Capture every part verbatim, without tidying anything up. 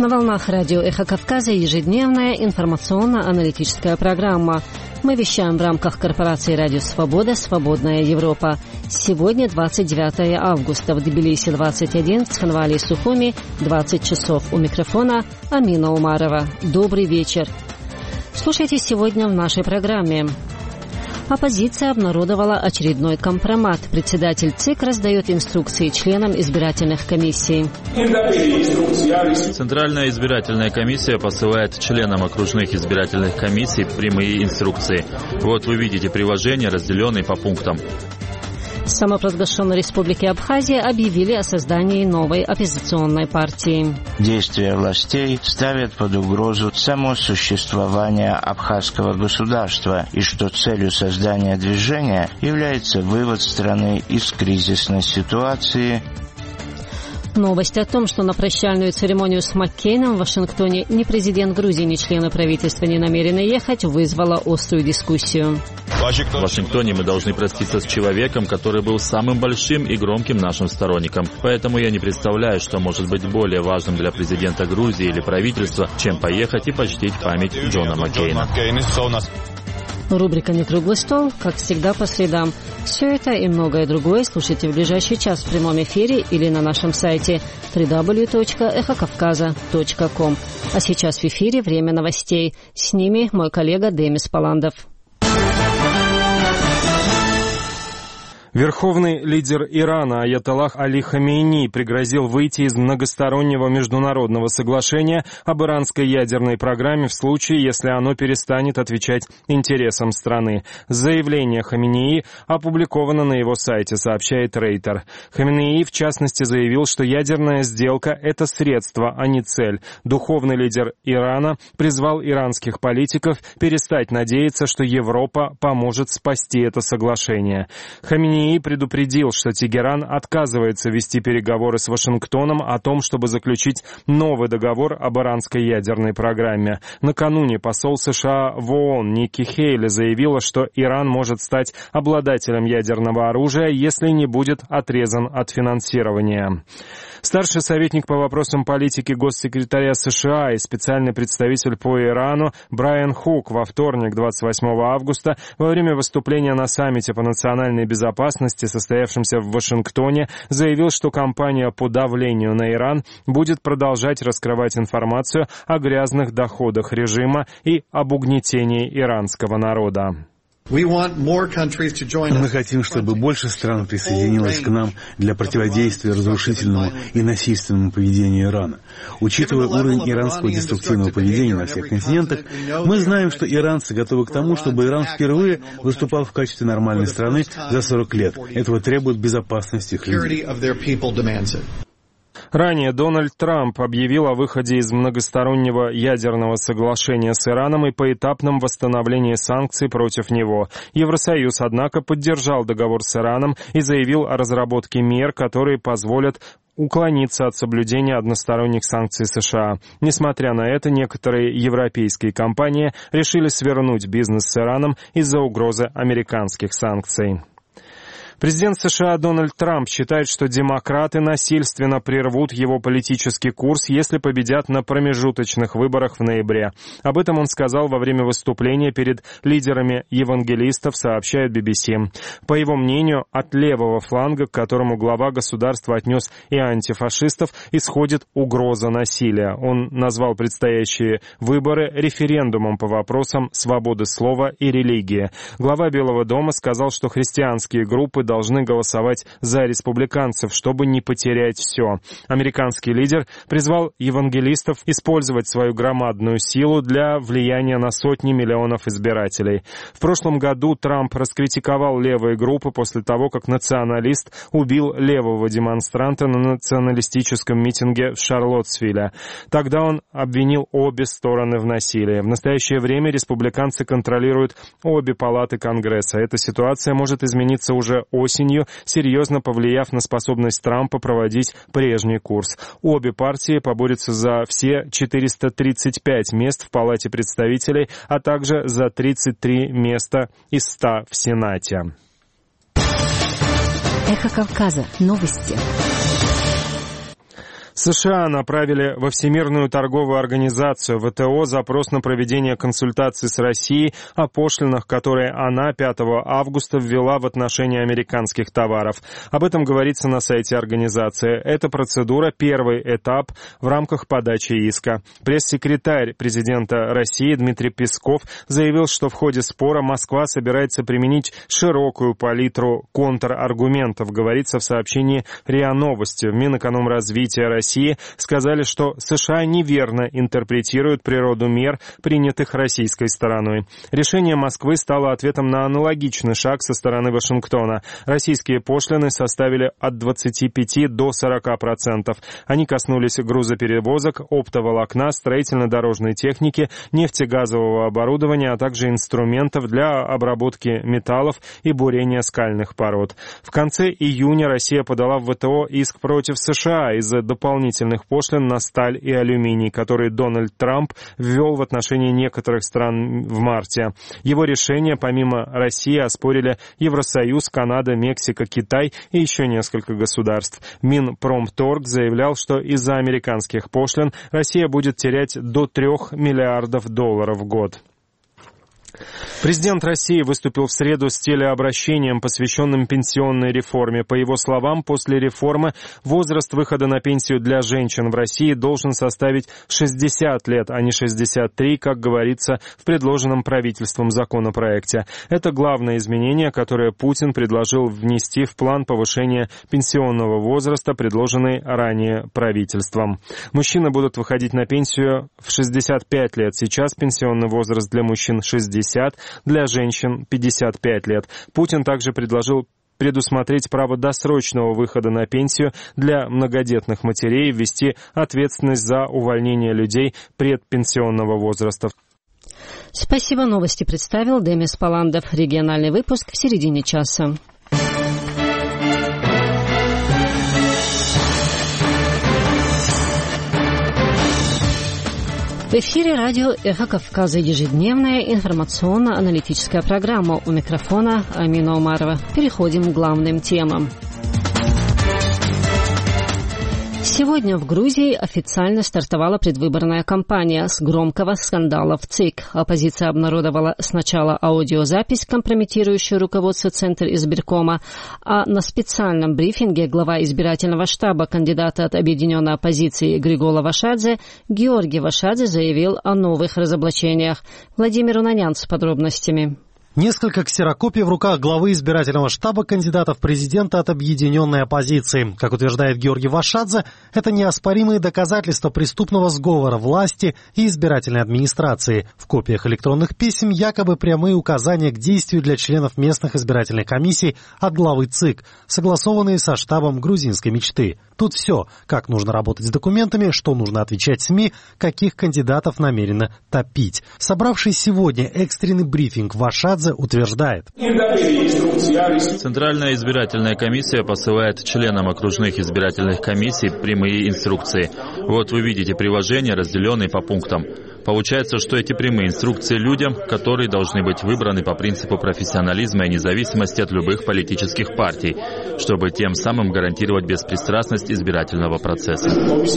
На волнах радио «Эхо Кавказа» ежедневная информационно-аналитическая программа. Мы вещаем в рамках корпорации «Радио Свобода. Свободная Европа». Сегодня двадцать девятое августа. В Тбилиси двадцать один, в Цхинвале и Сухуми двадцать часов. У микрофона Амина Умарова. Добрый вечер. Слушайте сегодня в нашей программе. Оппозиция обнародовала очередной компромат. Председатель ЦИК раздает инструкции членам избирательных комиссий. Центральная избирательная комиссия посылает членам окружных избирательных комиссий прямые инструкции. Вот вы видите приложение, разделенное по пунктам. В самопровозглашенной республике Абхазия объявили о создании новой оппозиционной партии. Действия властей ставят под угрозу само существование абхазского государства, и что целью создания движения является вывод страны из кризисной ситуации. Новость о том, что на прощальную церемонию с Маккейном в Вашингтоне ни президент Грузии, ни члены правительства не намерены ехать, вызвала острую дискуссию. В Вашингтоне мы должны проститься с человеком, который был самым большим и громким нашим сторонником. Поэтому я не представляю, что может быть более важным для президента Грузии или правительства, чем поехать и почтить память Джона Маккейна. Рубрика «Не круглый стол», как всегда, по средам. Все это и многое другое слушайте в ближайший час в прямом эфире или на нашем сайте дабл ю дабл ю дабл ю точка эхо кавказа точка ком. А сейчас в эфире время новостей. С ними мой коллега Демис Паландов. Верховный лидер Ирана Аятоллах Али Хамейни пригрозил выйти из многостороннего международного соглашения об иранской ядерной программе в случае, если оно перестанет отвечать интересам страны. Заявление Хамейни опубликовано на его сайте, сообщает Рейтер. Хамейни, в частности, заявил, что ядерная сделка – это средство, а не цель. Духовный лидер Ирана призвал иранских политиков перестать надеяться, что Европа поможет спасти это соглашение. Хамейни и предупредил, что Тегеран отказывается вести переговоры с Вашингтоном о том, чтобы заключить новый договор об иранской ядерной программе. Накануне посол США в ООН Ники Хейли заявила, что Иран может стать обладателем ядерного оружия, если не будет отрезан от финансирования. Старший советник по вопросам политики госсекретаря США и специальный представитель по Ирану Брайан Хук во вторник, двадцать восьмого августа, во время выступления на саммите по национальной безопасности, состоявшемся в Вашингтоне, заявил, что кампания по давлению на Иран будет продолжать раскрывать информацию о грязных доходах режима и об угнетении иранского народа. Мы хотим, чтобы больше стран присоединилось к нам для противодействия разрушительному и насильственному поведению Ирана. Учитывая уровень иранского деструктивного поведения на всех континентах, мы знаем, что иранцы готовы к тому, чтобы Иран впервые выступал в качестве нормальной страны за сорок лет. Этого требует безопасность их людей. Ранее Дональд Трамп объявил о выходе из многостороннего ядерного соглашения с Ираном и поэтапном восстановлении санкций против него. Евросоюз, однако, поддержал договор с Ираном и заявил о разработке мер, которые позволят уклониться от соблюдения односторонних санкций США. Несмотря на это, некоторые европейские компании решили свернуть бизнес с Ираном из-за угрозы американских санкций. Президент США Дональд Трамп считает, что демократы насильственно прервут его политический курс, если победят на промежуточных выборах в ноябре. Об этом он сказал во время выступления перед лидерами евангелистов, сообщает би би си. По его мнению, от левого фланга, к которому глава государства отнес и антифашистов, исходит угроза насилия. Он назвал предстоящие выборы референдумом по вопросам свободы слова и религии. Глава Белого дома сказал, что христианские группы должны голосовать за республиканцев, чтобы не потерять все. Американский лидер призвал евангелистов использовать свою громадную силу для влияния на сотни миллионов избирателей. В прошлом году Трамп раскритиковал левые группы после того, как националист убил левого демонстранта на националистическом митинге в Шарлоттсвилле. Тогда он обвинил обе стороны в насилии. В настоящее время республиканцы контролируют обе палаты Конгресса. Эта ситуация может измениться уже осенью, серьезно повлияв на способность Трампа проводить прежний курс. Обе партии поборются за все четыреста тридцать пять мест в Палате представителей, а также за тридцать три места из ста в Сенате. Эхо Кавказа. Новости. США направили во Всемирную торговую организацию вэ тэ о запрос на проведение консультаций с Россией о пошлинах, которые она пятого августа ввела в отношении американских товаров. Об этом говорится на сайте организации. Эта процедура – первый этап в рамках подачи иска. Пресс-секретарь президента России Дмитрий Песков заявил, что в ходе спора Москва собирается применить широкую палитру контраргументов, говорится в сообщении РИА Новости. В Минэкономразвития России России сказали, что США неверно интерпретируют природу мер, принятых российской стороной. Решение Москвы стало ответом на аналогичный шаг со стороны Вашингтона. Российские пошлины составили от двадцати пяти до сорока процентов. Они коснулись грузоперевозок, оптоволокна, строительно-дорожной техники, нефтегазового оборудования, а также инструментов для обработки металлов и бурения скальных пород. В конце июня Россия подала в вэ тэ о иск против США из-за дополнительных дополнительных пошлин на сталь и алюминий, которые Дональд Трамп ввел в отношении некоторых стран в марте. Его решение, помимо России, оспорили Евросоюз, Канада, Мексика, Китай и еще несколько государств. Минпромторг заявлял, что из-за американских пошлин Россия будет терять до трех миллиардов долларов в год. Президент России выступил в среду с телеобращением, посвященным пенсионной реформе. По его словам, после реформы возраст выхода на пенсию для женщин в России должен составить шестьдесят лет, а не шестьдесят три, как говорится в предложенном правительством законопроекте. Это главное изменение, которое Путин предложил внести в план повышения пенсионного возраста, предложенный ранее правительством. Мужчины будут выходить на пенсию в шестьдесят пять лет. Сейчас пенсионный возраст для мужчин шестьдесят, для женщин пятьдесят пять лет. Путин также предложил предусмотреть право досрочного выхода на пенсию для многодетных матерей, ввести ответственность за увольнение людей предпенсионного возраста. Спасибо. Новости представил Демис Паландов. Региональный выпуск в середине часа. В эфире радио «Эхо Кавказа», ежедневная информационно-аналитическая программа. У микрофона Амина Умарова. Переходим к главным темам. Сегодня в Грузии официально стартовала предвыборная кампания с громкого скандала в ЦИК. Оппозиция обнародовала сначала аудиозапись, компрометирующую руководство Центра избиркома, а на специальном брифинге глава избирательного штаба кандидата от объединенной оппозиции Григола Вашадзе Георгий Вашадзе заявил о новых разоблачениях. Владимир Унанян с подробностями. Несколько ксерокопий в руках главы избирательного штаба кандидата в президента от объединенной оппозиции. Как утверждает Георгий Вашадзе, это неоспоримые доказательства преступного сговора власти и избирательной администрации. В копиях электронных писем якобы прямые указания к действию для членов местных избирательных комиссий от главы ЦИК, согласованные со штабом грузинской мечты. Тут все, как нужно работать с документами, что нужно отвечать СМИ, каких кандидатов намерено топить. Собравший сегодня экстренный брифинг Вашадзе утверждает. Центральная избирательная комиссия посылает членам окружных избирательных комиссий прямые инструкции. Вот вы видите приложение, разделенное по пунктам. Получается, что эти прямые инструкции людям, которые должны быть выбраны по принципу профессионализма и независимости от любых политических партий, чтобы тем самым гарантировать беспристрастность избирательного процесса.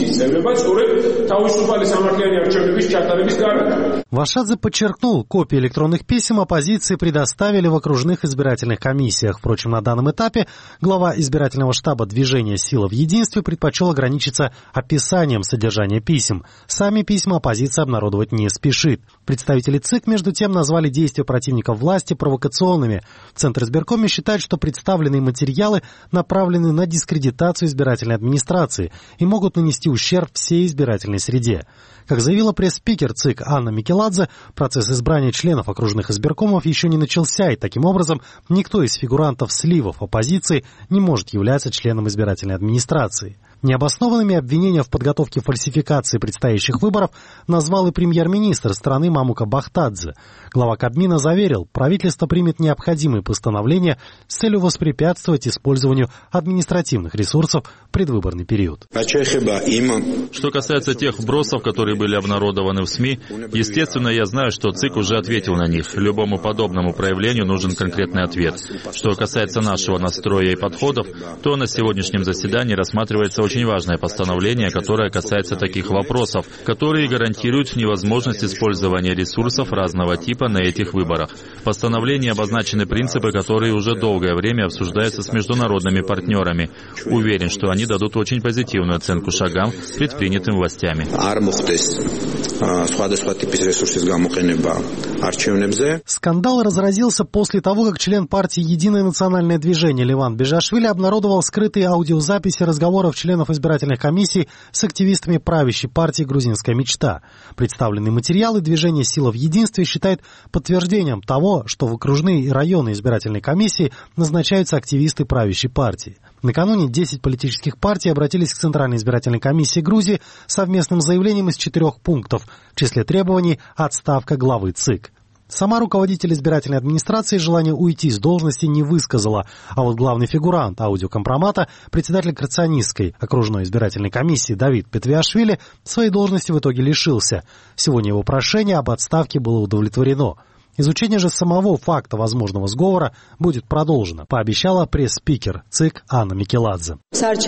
Вашадзе подчеркнул, копии электронных писем оппозиции предоставили в окружных избирательных комиссиях. Впрочем, на данном этапе глава избирательного штаба движения «Сила в единстве» предпочел ограничиться описанием содержания писем. Сами письма оппозиция обнародовать не спешит. Представители ЦИК, между тем, назвали действия противников власти провокационными. Центр избиркома считает, что представленные материалы направлены на дискредитацию избирательной администрации и могут нанести ущерб всей избирательной среде. Как заявила пресс-спикер ЦИК Анна Микеладзе, процесс избрания членов окружных избиркомов еще не начался, и таким образом никто из фигурантов сливов оппозиции не может являться членом избирательной администрации. Необоснованными обвинения в подготовке фальсификации предстоящих выборов назвал и премьер-министр страны Мамука Бахтадзе. Глава Кабмина заверил, правительство примет необходимые постановления с целью воспрепятствовать использованию административных ресурсов в предвыборный период. Что касается тех вбросов, которые были обнародованы в СМИ, естественно, я знаю, что ЦИК уже ответил на них. Любому подобному проявлению нужен конкретный ответ. Что касается нашего настроя и подходов, то на сегодняшнем заседании рассматривается очень важное постановление, которое касается таких вопросов, которые гарантируют невозможность использования ресурсов разного типа на этих выборах. В постановлении обозначены принципы, которые уже долгое время обсуждаются с международными партнерами. Уверен, что они дадут очень позитивную оценку шагам, предпринятым властями. Скандал разразился после того, как член партии «Единое национальное движение» Леван Бежашвили обнародовал скрытые аудиозаписи разговоров членов избирательных комиссий с активистами правящей партии «Грузинская мечта». Представленные материалы движение «Сила в единстве» считает подтверждением того, что в окружные и районные избирательные комиссии назначаются активисты правящей партии. Накануне десять политических партий обратились к Центральной избирательной комиссии Грузии с совместным заявлением из четырех пунктов. В числе требований – отставка главы ЦИК. Сама руководитель избирательной администрации желание уйти с должности не высказала, а вот главный фигурант аудиокомпромата, председатель Крационистской окружной избирательной комиссии Давид Петвиашвили, своей должности в итоге лишился. Сегодня его прошение об отставке было удовлетворено. Изучение же самого факта возможного сговора будет продолжено, пообещала пресс-спикер ЦИК Анна Микеладзе.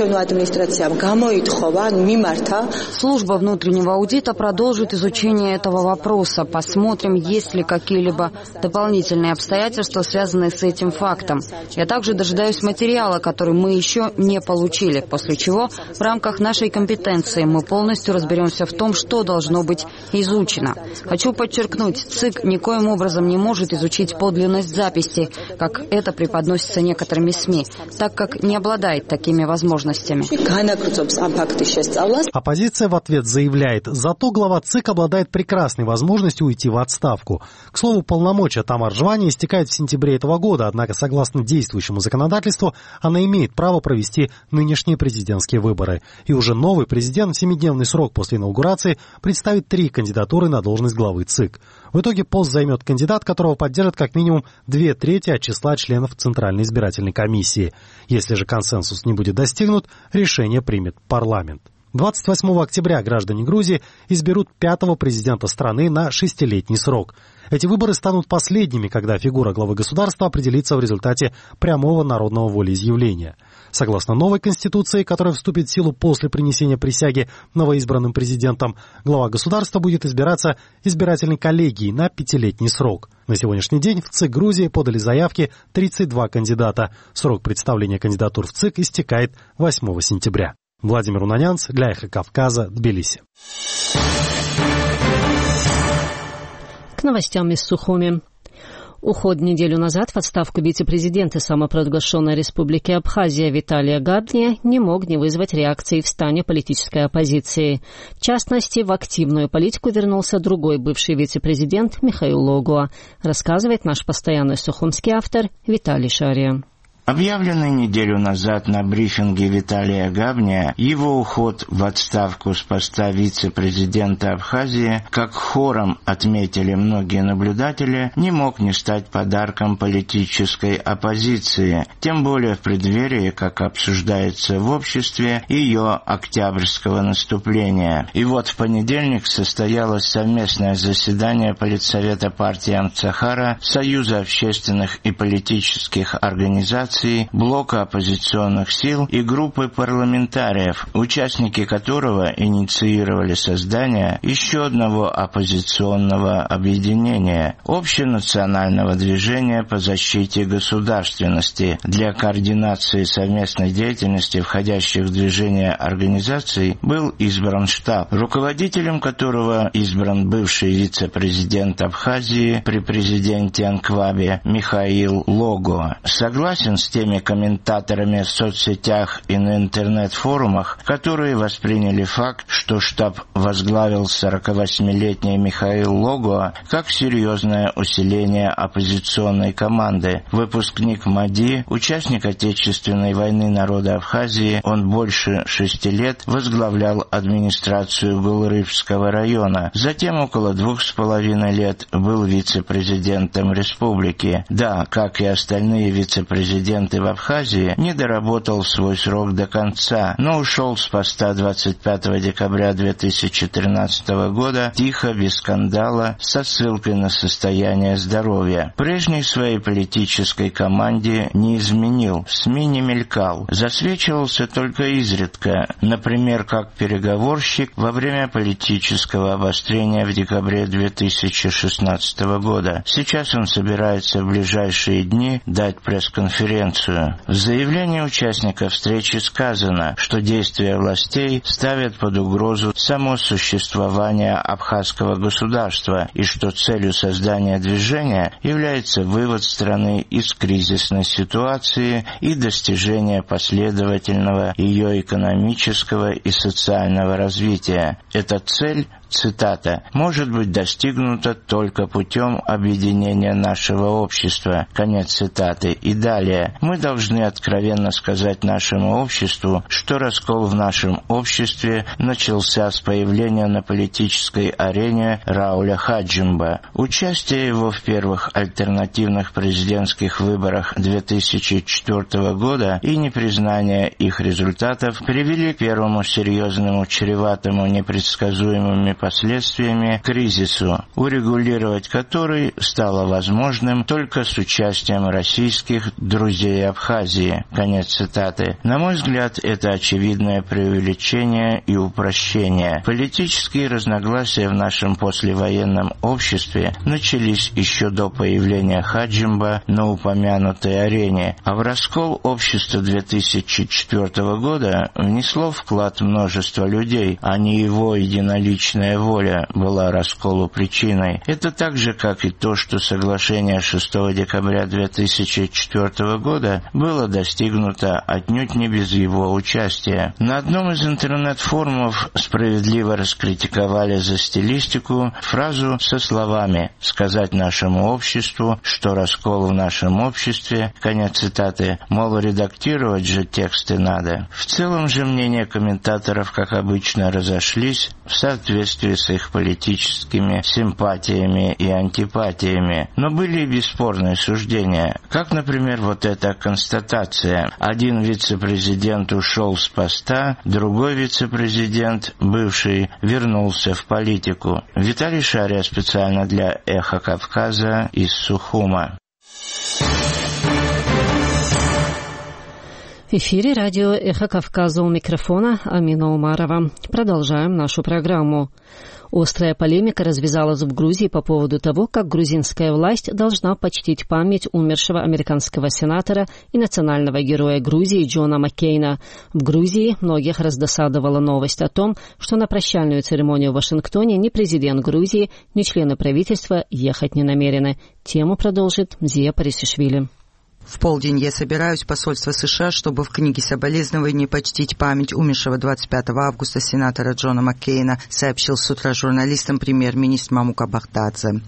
Служба внутреннего аудита продолжит изучение этого вопроса. Посмотрим, есть ли какие-либо дополнительные обстоятельства, связанные с этим фактом. Я также дожидаюсь материала, который мы еще не получили, после чего в рамках нашей компетенции мы полностью разберемся в том, что должно быть изучено. Хочу подчеркнуть, ЦИК никоим образом не может изучить подлинность записей, как это преподносится некоторыми СМИ, так как не обладает такими возможностями. Оппозиция в ответ заявляет, зато глава ЦИК обладает прекрасной возможностью уйти в отставку. К слову, полномочия Тамар Жвани истекают в сентябре этого года, однако, согласно действующему законодательству, она имеет право провести нынешние президентские выборы. И уже новый президент в семидневный срок после инаугурации представит три кандидатуры на должность главы ЦИК. В итоге пост займет кандидат, которого поддержат как минимум две трети от числа членов Центральной избирательной комиссии. Если же консенсус не будет достигнут, решение примет парламент. двадцать восьмого октября граждане Грузии изберут пятого президента страны на шестилетний срок. Эти выборы станут последними, когда фигура главы государства определится в результате прямого народного волеизъявления. Согласно новой конституции, которая вступит в силу после принесения присяги новоизбранным президентом, глава государства будет избираться избирательной коллегией на пятилетний срок. На сегодняшний день в ЦИК Грузии подали заявки тридцать два кандидата. Срок представления кандидатур в ЦИК истекает восьмого сентября. Владимир Унанянц для Эхо Кавказа, Тбилиси. К новостям из Сухуми. Уход неделю назад в отставку вице-президента самопровозглашенной республики Абхазия Виталия Габния не мог не вызвать реакции в стане политической оппозиции. В частности, в активную политику вернулся другой бывший вице-президент Михаил Логуа, рассказывает наш постоянный сухумский автор Виталий Шария. Объявленный неделю назад на брифинге Виталия Габния, его уход в отставку с поста вице-президента Абхазии, как хором отметили многие наблюдатели, не мог не стать подарком политической оппозиции, тем более в преддверии, как обсуждается в обществе, ее октябрьского наступления. И вот в понедельник состоялось совместное заседание Политсовета партии Амцахара, Союза общественных и политических организаций, блока оппозиционных сил и группы парламентариев, участники которого инициировали создание еще одного оппозиционного объединения – общенационального движения по защите государственности. Для координации совместной деятельности входящих в движение организаций был избран штаб, руководителем которого избран бывший вице-президент Абхазии при президенте Анквабе Михаил Логуа. Согласен с теми комментаторами в соцсетях и на интернет-форумах, которые восприняли факт, что штаб возглавил сорокавосьмилетний Михаил Логуа, как серьезное усиление оппозиционной команды. Выпускник МАДИ, участник Отечественной войны народа Абхазии, он больше шести лет возглавлял администрацию Гулрыфского района. Затем около двух с половиной лет был вице-президентом республики. Да, как и остальные вице-президенты вице-президенты в Абхазии, не доработал свой срок до конца, но ушел с поста двадцать пятого декабря две тысячи тринадцатого года тихо, без скандала, со ссылкой на состояние здоровья. Прежней своей политической команде не изменил, в СМИ не мелькал, засвечивался только изредка, например, как переговорщик во время политического обострения в декабре две тысячи шестнадцатого года. Сейчас он собирается в ближайшие дни дать пресс-конференцию. В заявлении участников встречи сказано, что действия властей ставят под угрозу само существование абхазского государства и что целью создания движения является вывод страны из кризисной ситуации и достижение последовательного ее экономического и социального развития. Эта цель, цитата, «может быть достигнута только путем объединения нашего общества». Конец цитаты. И далее. «Мы должны откровенно сказать нашему обществу, что раскол в нашем обществе начался с появления на политической арене Рауля Хаджимба. Участие его в первых альтернативных президентских выборах две тысячи четвёртого года и непризнание их результатов привели к первому серьезному, чреватому, непредсказуемыми последствиями кризису, урегулировать который стало возможным только с участием российских друзей Абхазии». Конец цитаты. На мой взгляд, это очевидное преувеличение и упрощение. Политические разногласия в нашем послевоенном обществе начались еще до появления Хаджимба на упомянутой арене, а в раскол общества две тысячи четвёртого года внесло вклад множество людей, а не его единоличная воля была расколу причиной. Это так же, как и то, что соглашение шестого декабря две тысячи четвёртого года было достигнуто отнюдь не без его участия. На одном из интернет-форумов справедливо раскритиковали за стилистику фразу со словами «сказать нашему обществу, что раскол в нашем обществе», конец цитаты, мол, редактировать же тексты надо. В целом же мнения комментаторов, как обычно, разошлись в соответствии с их политическими симпатиями и антипатиями. Но были и бесспорные суждения, как, например, вот эта констатация. Один вице-президент ушел с поста, другой вице-президент, бывший, вернулся в политику. Виталий Шария специально для «Эхо Кавказа» из Сухума. В эфире радио «Эхо Кавказа», у микрофона Амина Умарова. Продолжаем нашу программу. Острая полемика развязалась в Грузии по поводу того, как грузинская власть должна почтить память умершего американского сенатора и национального героя Грузии Джона Маккейна. В Грузии многих раздосадовала новость о том, что на прощальную церемонию в Вашингтоне ни президент Грузии, ни члены правительства ехать не намерены. Тему продолжит Зия Парисишвили. В полдень я собираюсь в посольство США, чтобы в книге соболезнования почтить память умершего двадцать пятого августа сенатора Джона Маккейна, сообщил с утра журналистам премьер-министр Мамука Бахтадзе.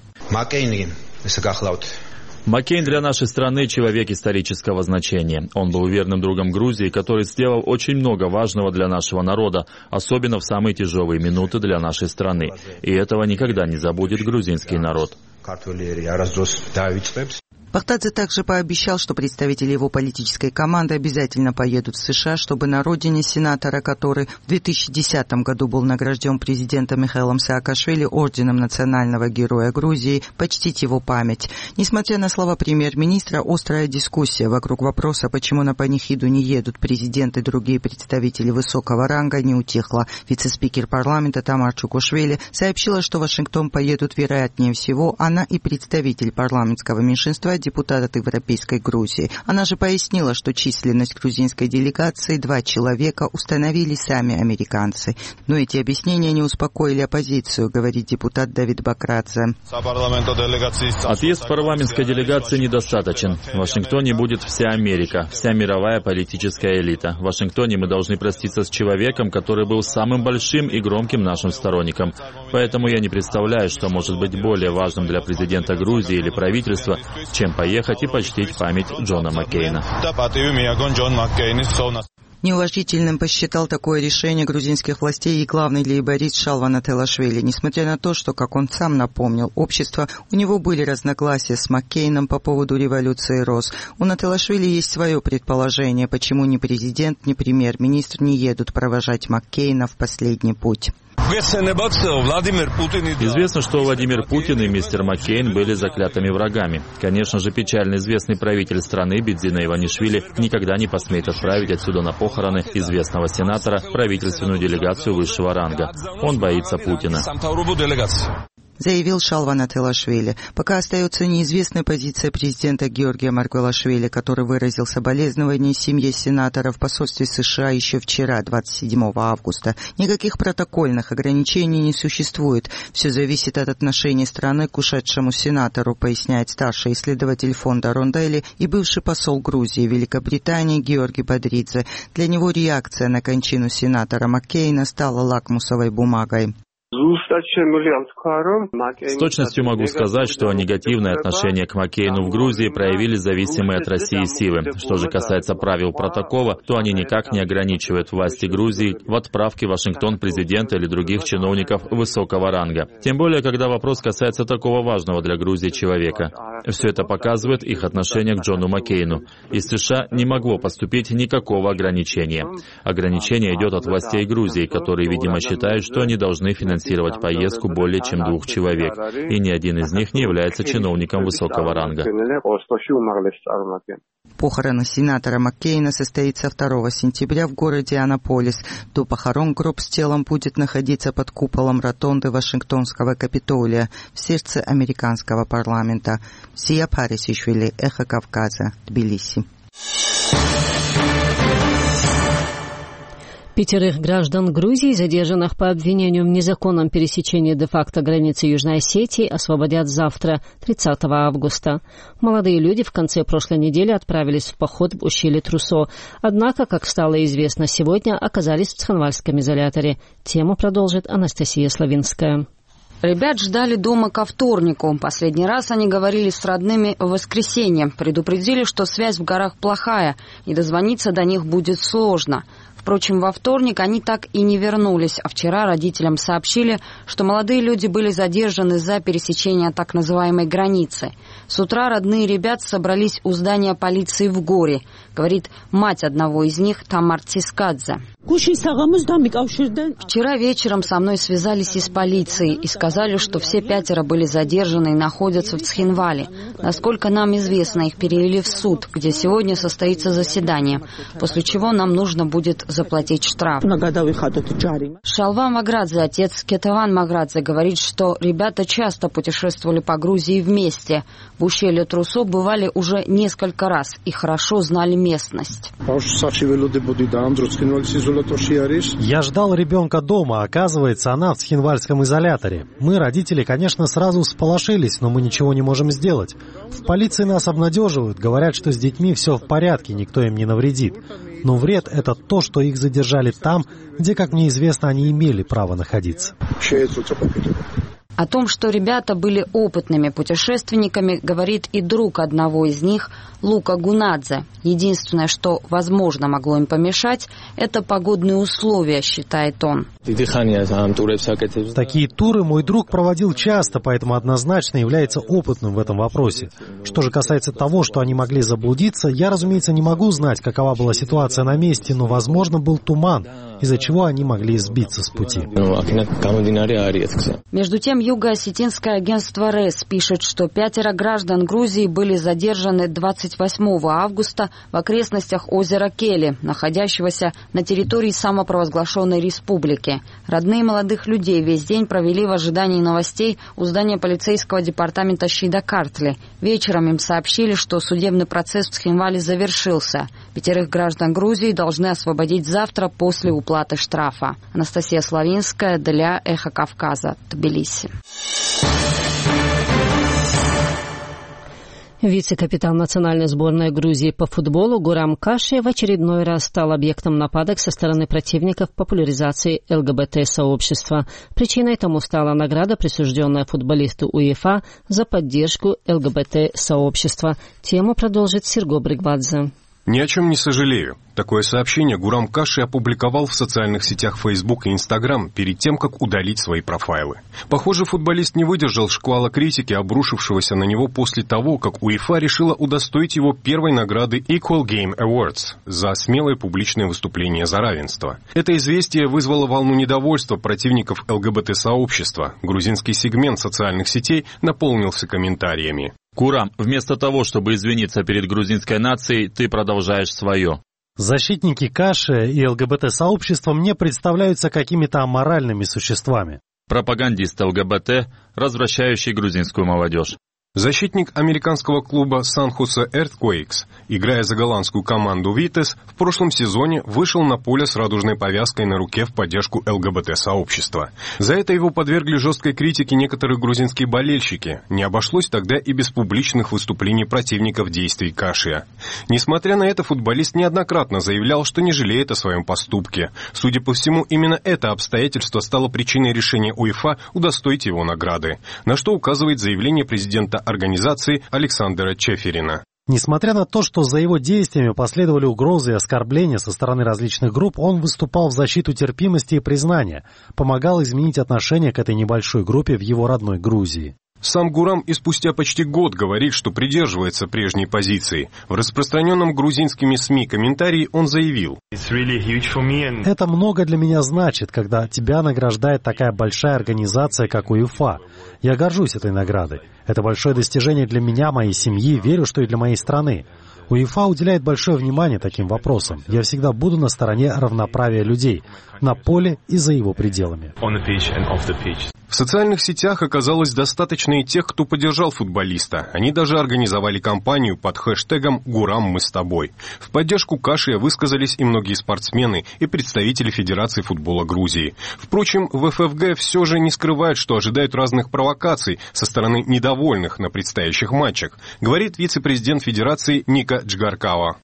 Маккейн для нашей страны человек исторического значения. Он был верным другом Грузии, который сделал очень много важного для нашего народа, особенно в самые тяжелые минуты для нашей страны. И этого никогда не забудет грузинский народ. Бахтадзе также пообещал, что представители его политической команды обязательно поедут в США, чтобы на родине сенатора, который в две тысячи десятом году был награжден президентом Михаилом Саакашвили орденом национального героя Грузии, почтить его память. Несмотря на слова премьер-министра, острая дискуссия вокруг вопроса, почему на панихиду не едут президенты и другие представители высокого ранга, не утихла. Вице-спикер парламента Тамар Чукушвили сообщила, что в Вашингтон поедут, вероятнее всего, она и представитель парламентского меньшинства, депутат от Европейской Грузии. Она же пояснила, что численность грузинской делегации два человека установили сами американцы. Но эти объяснения не успокоили оппозицию, говорит депутат Давид Бакрадзе. Отъезд парламентской делегации недостаточен. В Вашингтоне будет вся Америка, вся мировая политическая элита. В Вашингтоне мы должны проститься с человеком, который был самым большим и громким нашим сторонником. Поэтому я не представляю, что может быть более важным для президента Грузии или правительства, чем поехать и почтить память Джона Маккейна. Неуважительным посчитал такое решение грузинских властей и главный лейборист Шалва Нателашвили, несмотря на то, что, как он сам напомнил, общество, у него были разногласия с Маккейном по поводу революции РОС. У Нателашвили есть свое предположение, почему ни президент, ни премьер-министр не едут провожать Маккейна в последний путь. Известно, что Владимир Путин и мистер Маккейн были заклятыми врагами. Конечно же, печально известный правитель страны Бедзина Иванишвили никогда не посмеет отправить отсюда на похороны известного сенатора правительственную делегацию высшего ранга. Он боится Путина. Заявил Шалва Нателашвили. Пока остается неизвестной позиция президента Георгия Маргвелашвили, который выразил соболезнования семье сенатора в посольстве США еще вчера, двадцать седьмого августа. Никаких протокольных ограничений не существует. Все зависит от отношения страны к ушедшему сенатору, поясняет старший исследователь фонда Ронделли и бывший посол Грузии в Великобритании Георгий Бодридзе. Для него реакция на кончину сенатора Маккейна стала лакмусовой бумагой. С точностью могу сказать, что негативное отношение к Маккейну в Грузии проявили зависимые от России силы. Что же касается правил протокола, то они никак не ограничивают власти Грузии в отправке в Вашингтон президента или других чиновников высокого ранга. Тем более, когда вопрос касается такого важного для Грузии человека. Все это показывает их отношение к Джону Маккейну. Из США не могло поступить никакого ограничения. Ограничение идет от властей Грузии, которые, видимо, считают, что они должны финансировать поездку более чем двух человек, и ни один из них не является чиновником высокого ранга. Похороны сенатора Маккейна состоится второго сентября в городе Анаполис. До похорон гроб с телом будет находиться под куполом ротонды Вашингтонского Капитолия в сердце американского парламента. Сия Парисишвили, Эхо Кавказа, Тбилиси. Пятерых граждан Грузии, задержанных по обвинению в незаконном пересечении де-факто границы Южной Осетии, освободят завтра, тридцатого августа. Молодые люди в конце прошлой недели отправились в поход в ущелье Трусо, однако, как стало известно сегодня, оказались в Цхинвальском изоляторе. Тему продолжит Анастасия Славинская. Ребят ждали дома ко вторнику. Последний раз они говорили с родными в воскресенье. Предупредили, что связь в горах плохая, и дозвониться до них будет сложно. Впрочем, во вторник они так и не вернулись, а вчера родителям сообщили, что молодые люди были задержаны за пересечение так называемой границы. С утра родные ребят собрались у здания полиции в Горе, говорит мать одного из них Тамар Цискадзе. Вчера вечером со мной связались из полиции и сказали, что все пятеро были задержаны и находятся в Цхинвале. Насколько нам известно, их перевели в суд, где сегодня состоится заседание, после чего нам нужно будет заплатить штраф. Шалва Маградзе, отец Кетаван Маградзе, говорит, что ребята часто путешествовали по Грузии вместе. В ущелье Трусо бывали уже несколько раз и хорошо знали местность. Я ждал ребенка дома, оказывается, она в Цхинвальском изоляторе. Мы, родители, конечно, сразу всполошились, но мы ничего не можем сделать. В полиции нас обнадеживают, говорят, что с детьми все в порядке, никто им не навредит. Но вред — это то, что их задержали там, где, как мне известно, они имели право находиться. О том, что ребята были опытными путешественниками, говорит и друг одного из них, Лука Гунадзе. Единственное, что, возможно, могло им помешать, это погодные условия, считает он. Такие туры мой друг проводил часто, поэтому однозначно является опытным в этом вопросе. Что же касается того, что они могли заблудиться, я, разумеется, не могу знать, какова была ситуация на месте, но, возможно, был туман, из-за чего они могли сбиться с пути. Между тем, юго-осетинское агентство РЭС пишет, что пятеро граждан Грузии были задержаны двадцать восьмого августа в окрестностях озера Кели, находящегося на территории самопровозглашенной республики. Родные молодых людей весь день провели в ожидании новостей у здания полицейского департамента Шида-Картли. Вечером им сообщили, что судебный процесс в Цхинвале завершился. Пятерых граждан Грузии должны освободить завтра после уплаты штрафа. Анастасия Славинская для Эхо Кавказа, Тбилиси. Вице-капитан национальной сборной Грузии по футболу Гурам Каши в очередной раз стал объектом нападок со стороны противников популяризации ЛГБТ-сообщества. Причиной тому стала награда, присужденная футболисту УЕФА за поддержку ЛГБТ-сообщества. Тему продолжит Серго Бригвадзе. Ни о чем не сожалею. Такое сообщение Гурам Каши опубликовал в социальных сетях Facebook и Instagram перед тем, как удалить свои профайлы. Похоже, футболист не выдержал шквала критики, обрушившегося на него после того, как УЕФА решила удостоить его первой награды Equal Game Awards за смелое публичное выступление за равенство. Это известие вызвало волну недовольства противников ЛГБТ-сообщества. Грузинский сегмент социальных сетей наполнился комментариями. Гурам, вместо того, чтобы извиниться перед грузинской нацией, ты продолжаешь свое. Защитники Каши и ЛГБТ-сообществом не представляются какими-то аморальными существами. Пропагандист ЛГБТ, развращающий грузинскую молодежь. Защитник американского клуба Сан-Хосе Earthquakes, играя за голландскую команду Витес, в прошлом сезоне вышел на поле с радужной повязкой на руке в поддержку ЛГБТ-сообщества. За это его подвергли жесткой критике некоторые грузинские болельщики. Не обошлось тогда и без публичных выступлений противников действий Каши. Несмотря на это, футболист неоднократно заявлял, что не жалеет о своем поступке. Судя по всему, именно это обстоятельство стало причиной решения УЕФА удостоить его награды, на что указывает заявление президента организации Александра Чеферина. Несмотря на то, что за его действиями последовали угрозы и оскорбления со стороны различных групп, он выступал в защиту терпимости и признания, помогал изменить отношение к этой небольшой группе в его родной Грузии. Сам Гурам и спустя почти год говорит, что придерживается прежней позиции. В распространенном грузинскими СМИ комментарии он заявил: «Это много для меня значит, когда тебя награждает такая большая организация, как УЕФА. Я горжусь этой наградой. Это большое достижение для меня, моей семьи, верю, что и для моей страны. УЕФА уделяет большое внимание таким вопросам. Я всегда буду на стороне равноправия людей, на поле и за его пределами». В социальных сетях оказалось достаточно и тех, кто поддержал футболиста. Они даже организовали кампанию под хэштегом «Гурам, мы с тобой». В поддержку Каши высказались и многие спортсмены, и представители Федерации футбола Грузии. Впрочем, в эф эф гэ все же не скрывают, что ожидают разных провокаций со стороны недовольных на предстоящих матчах, говорит вице-президент Федерации Ника Джгаркава.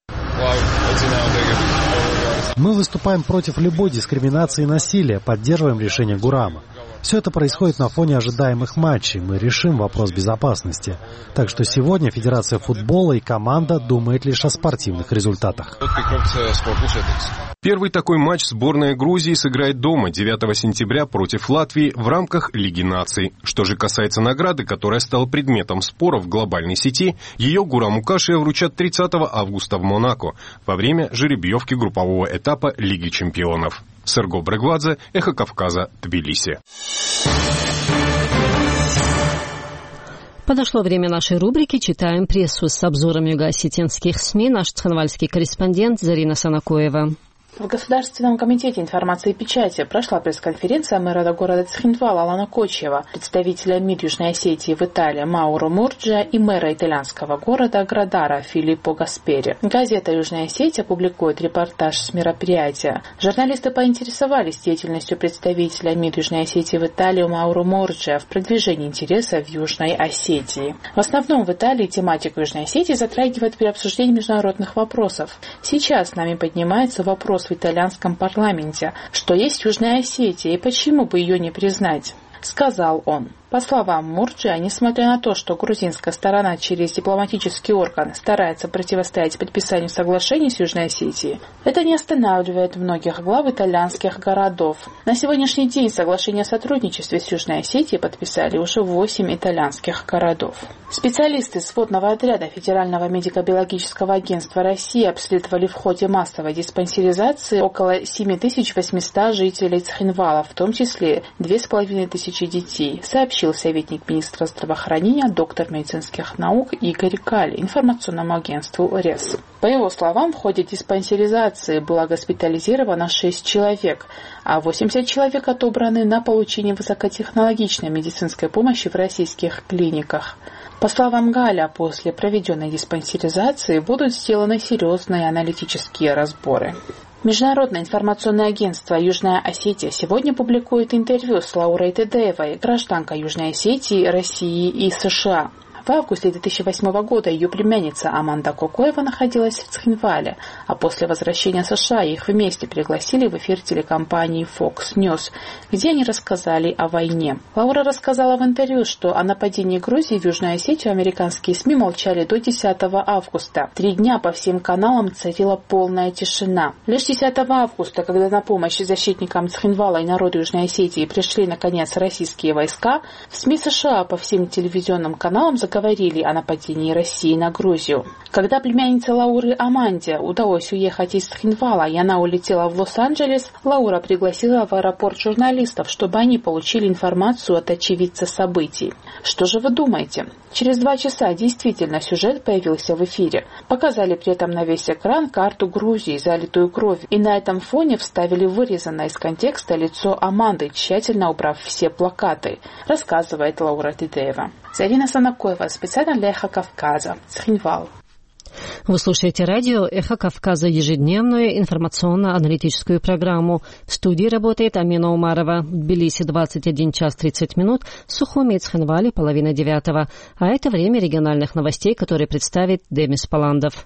Мы выступаем против любой дискриминации и насилия, поддерживаем решение Гурама. Все это происходит на фоне ожидаемых матчей. Мы решим вопрос безопасности. Так что сегодня Федерация футбола и команда думает лишь о спортивных результатах. Первый такой матч сборная Грузии сыграет дома девятого сентября против Латвии в рамках Лиги наций. Что же касается награды, которая стала предметом спора в глобальной сети, ее Гураму Каши вручат тридцатого августа в Монако во время жеребьевки группового этапа Лиги чемпионов. Серго Брегвадзе, Эхо Кавказа, Тбилиси. Подошло время нашей рубрики «Читаем прессу» с обзором юго-осетинских СМИ. Наш цхинвальский корреспондент Зарина Санакоева. В Государственном комитете информации и печати прошла пресс-конференция мэра города Цхинвал Алана Кочева, представителя МИД Южной Осетии в Италии Мауро Мурджа и мэра итальянского города Градара Филиппо Гаспери. Газета «Южная Осетия» публикует репортаж с мероприятия. Журналисты поинтересовались деятельностью представителя МИД Южной Осетии в Италии Мауро Мурджа в продвижении интересов в Южной Осетии. В основном в Италии тематику Южной Осетии затрагивает при обсуждении международных вопросов. Сейчас с нами поднимается вопрос в итальянском парламенте, что есть Южная Осетия и почему бы ее не признать, сказал он. По словам Мурджа, несмотря на то, что грузинская сторона через дипломатический орган старается противостоять подписанию соглашений с Южной Осетией, это не останавливает многих глав итальянских городов. На сегодняшний день соглашение о сотрудничестве с Южной Осетией подписали уже восемь итальянских городов. Специалисты сводного отряда Федерального медико-биологического агентства России обследовали в ходе массовой диспансеризации около семь тысяч восемьсот жителей Цхинвала, в том числе две с половиной тысячи детей, сообщил советник министра здравоохранения, доктор медицинских наук Игорь Кали информационному агентству РЕС. По его словам, в ходе диспансеризации было госпитализировано шесть человек, а восемьдесят человек отобраны на получение высокотехнологичной медицинской помощи в российских клиниках. По словам Галя, после проведенной диспансеризации будут сделаны серьезные аналитические разборы. Международное информационное агентство «Южная Осетия» сегодня публикует интервью с Лаурой Тедеевой, гражданкой Южной Осетии, России и США. В августе две тысячи восьмого года ее племянница Аманда Кокоева находилась в Цхинвале, а после возвращения США их вместе пригласили в эфир телекомпании Fox News, где они рассказали о войне. Лаура рассказала в интервью, что о нападении Грузии в Южную Осетию американские СМИ молчали до десятого августа. Три дня по всем каналам царила полная тишина. Лишь десятого августа, когда на помощь защитникам Цхинвала и народу Южной Осетии пришли, наконец, российские войска, в СМИ США по всем телевизионным каналам заговорили о нападении России на Грузию. Когда племяннице Лауры Аманде удалось уехать из Цхинвала, и она улетела в Лос-Анджелес, Лаура пригласила в аэропорт журналистов, чтобы они получили информацию от очевидца событий. Что же вы думаете? Через два часа действительно сюжет появился в эфире. Показали при этом на весь экран карту Грузии, залитую кровью, и на этом фоне вставили вырезанное из контекста лицо Аманды, тщательно убрав все плакаты, рассказывает Лаура Тидеева. Зарина Санакоева, специально для «Эхо Кавказа», Цхинвал. Вы слушаете радио «Эхо Кавказа», ежедневную информационно-аналитическую программу. В студии работает Амина Умарова. В Тбилиси двадцать один час тридцать минут, в Сухуми и Цхинвале половина девятого. А это время региональных новостей, которые представит Демис Паландов.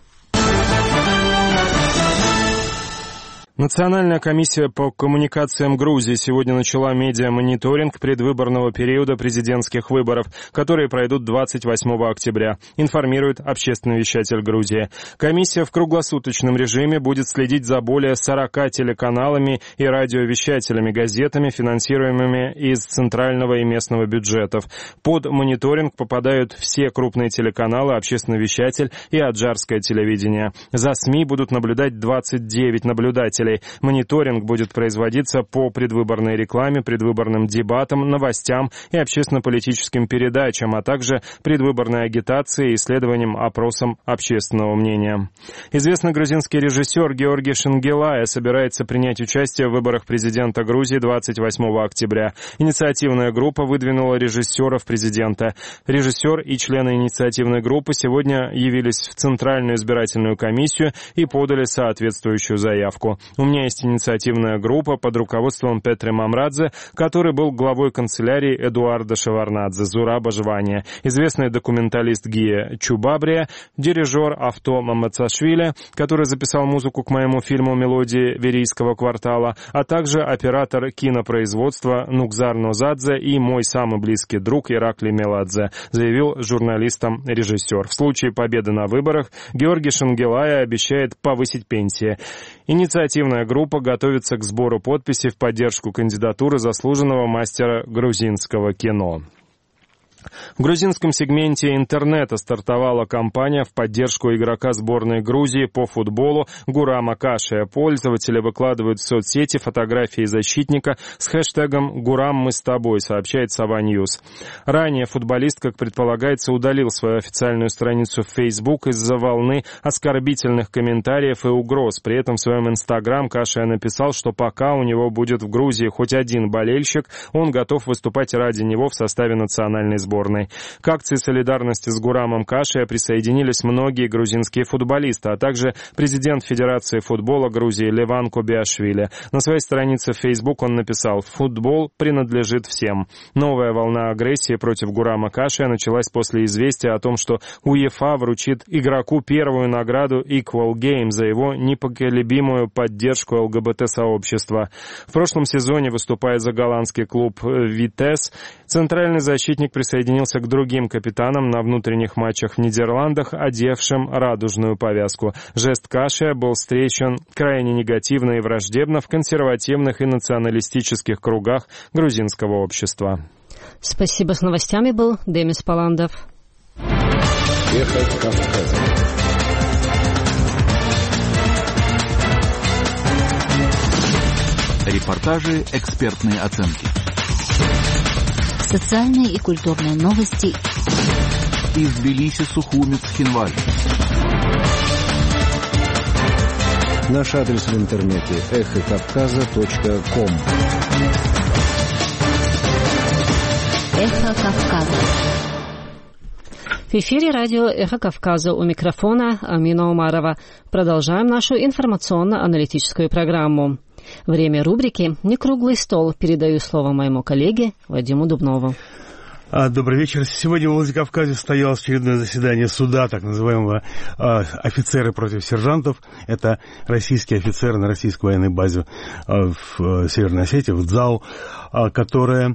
Национальная комиссия по коммуникациям Грузии сегодня начала медиамониторинг предвыборного периода президентских выборов, которые пройдут двадцать восьмого октября, информирует общественный вещатель Грузии. Комиссия в круглосуточном режиме будет следить за более сорока телеканалами и радиовещателями, газетами, финансируемыми из центрального и местного бюджетов. Под мониторинг попадают все крупные телеканалы, общественный вещатель и аджарское телевидение. За СМИ будут наблюдать двадцать девять наблюдателей. Мониторинг будет производиться по предвыборной рекламе, предвыборным дебатам, новостям и общественно-политическим передачам, а также предвыборной агитации и исследованиям, опросам общественного мнения. Известный грузинский режиссер Георгий Шенгелая собирается принять участие в выборах президента Грузии двадцать восьмого октября. Инициативная группа выдвинула режиссеров президента. Режиссер и члены инициативной группы сегодня явились в Центральную избирательную комиссию и подали соответствующую заявку. У меня есть инициативная группа под руководством Петре Мамрадзе, который был главой канцелярии Эдуарда Шеварнадзе, Зураба Жвания, известный документалист Гия Чубабрия, дирижер Авто Мамацашвили, который записал музыку к моему фильму «Мелодии Верийского квартала», а также оператор кинопроизводства Нукзар Нозадзе и мой самый близкий друг Иракли Меладзе, заявил журналистам режиссер. В случае победы на выборах Георгий Шенгелая обещает повысить пенсии. Инициативная группа готовится к сбору подписей в поддержку кандидатуры заслуженного мастера грузинского кино. В грузинском сегменте интернета стартовала кампания в поддержку игрока сборной Грузии по футболу Гурама Кашия. Пользователи выкладывают в соцсети фотографии защитника с хэштегом «Гурам, мы с тобой», сообщает Сава Ньюс. Ранее футболист, как предполагается, удалил свою официальную страницу в Facebook из-за волны оскорбительных комментариев и угроз. При этом в своем Инстаграм Кашия написал, что пока у него будет в Грузии хоть один болельщик, он готов выступать ради него в составе национальной сборной. К акции солидарности с Гурамом Кашия присоединились многие грузинские футболисты, а также президент Федерации футбола Грузии Леван Кобиашвили. На своей странице в Facebook он написал: «Футбол принадлежит всем». Новая волна агрессии против Гурама Кашия началась после известия о том, что УЕФА вручит игроку первую награду Equal Game за его непоколебимую поддержку ЛГБТ-сообщества. В прошлом сезоне, выступая за голландский клуб «Витес», центральный защитник присоединился к другим капитанам на внутренних матчах в Нидерландах, одевшим радужную повязку. Жест Кашия был встречен крайне негативно и враждебно в консервативных и националистических кругах грузинского общества. Спасибо. С новостями был Демис Паландов. Эхо Кавказа. Репортажи, экспертные оценки. Социальные и культурные новости из Тбилиси, Сухуми, Цхинваль. Наш адрес в интернете эхо кавказа точка ком. Эхо Кавказа. В эфире радио «Эхо Кавказа», у микрофона Амина Умарова. Продолжаем нашу информационно-аналитическую программу. Время рубрики «Не круглый стол». Передаю слово моему коллеге Вадиму Дубнову. Добрый вечер. Сегодня в Владикавказе состоялось очередное заседание суда, так называемого офицеры против сержантов. Это российские офицеры на российской военной базе в Северной Осетии, в ДЗАУ, которая...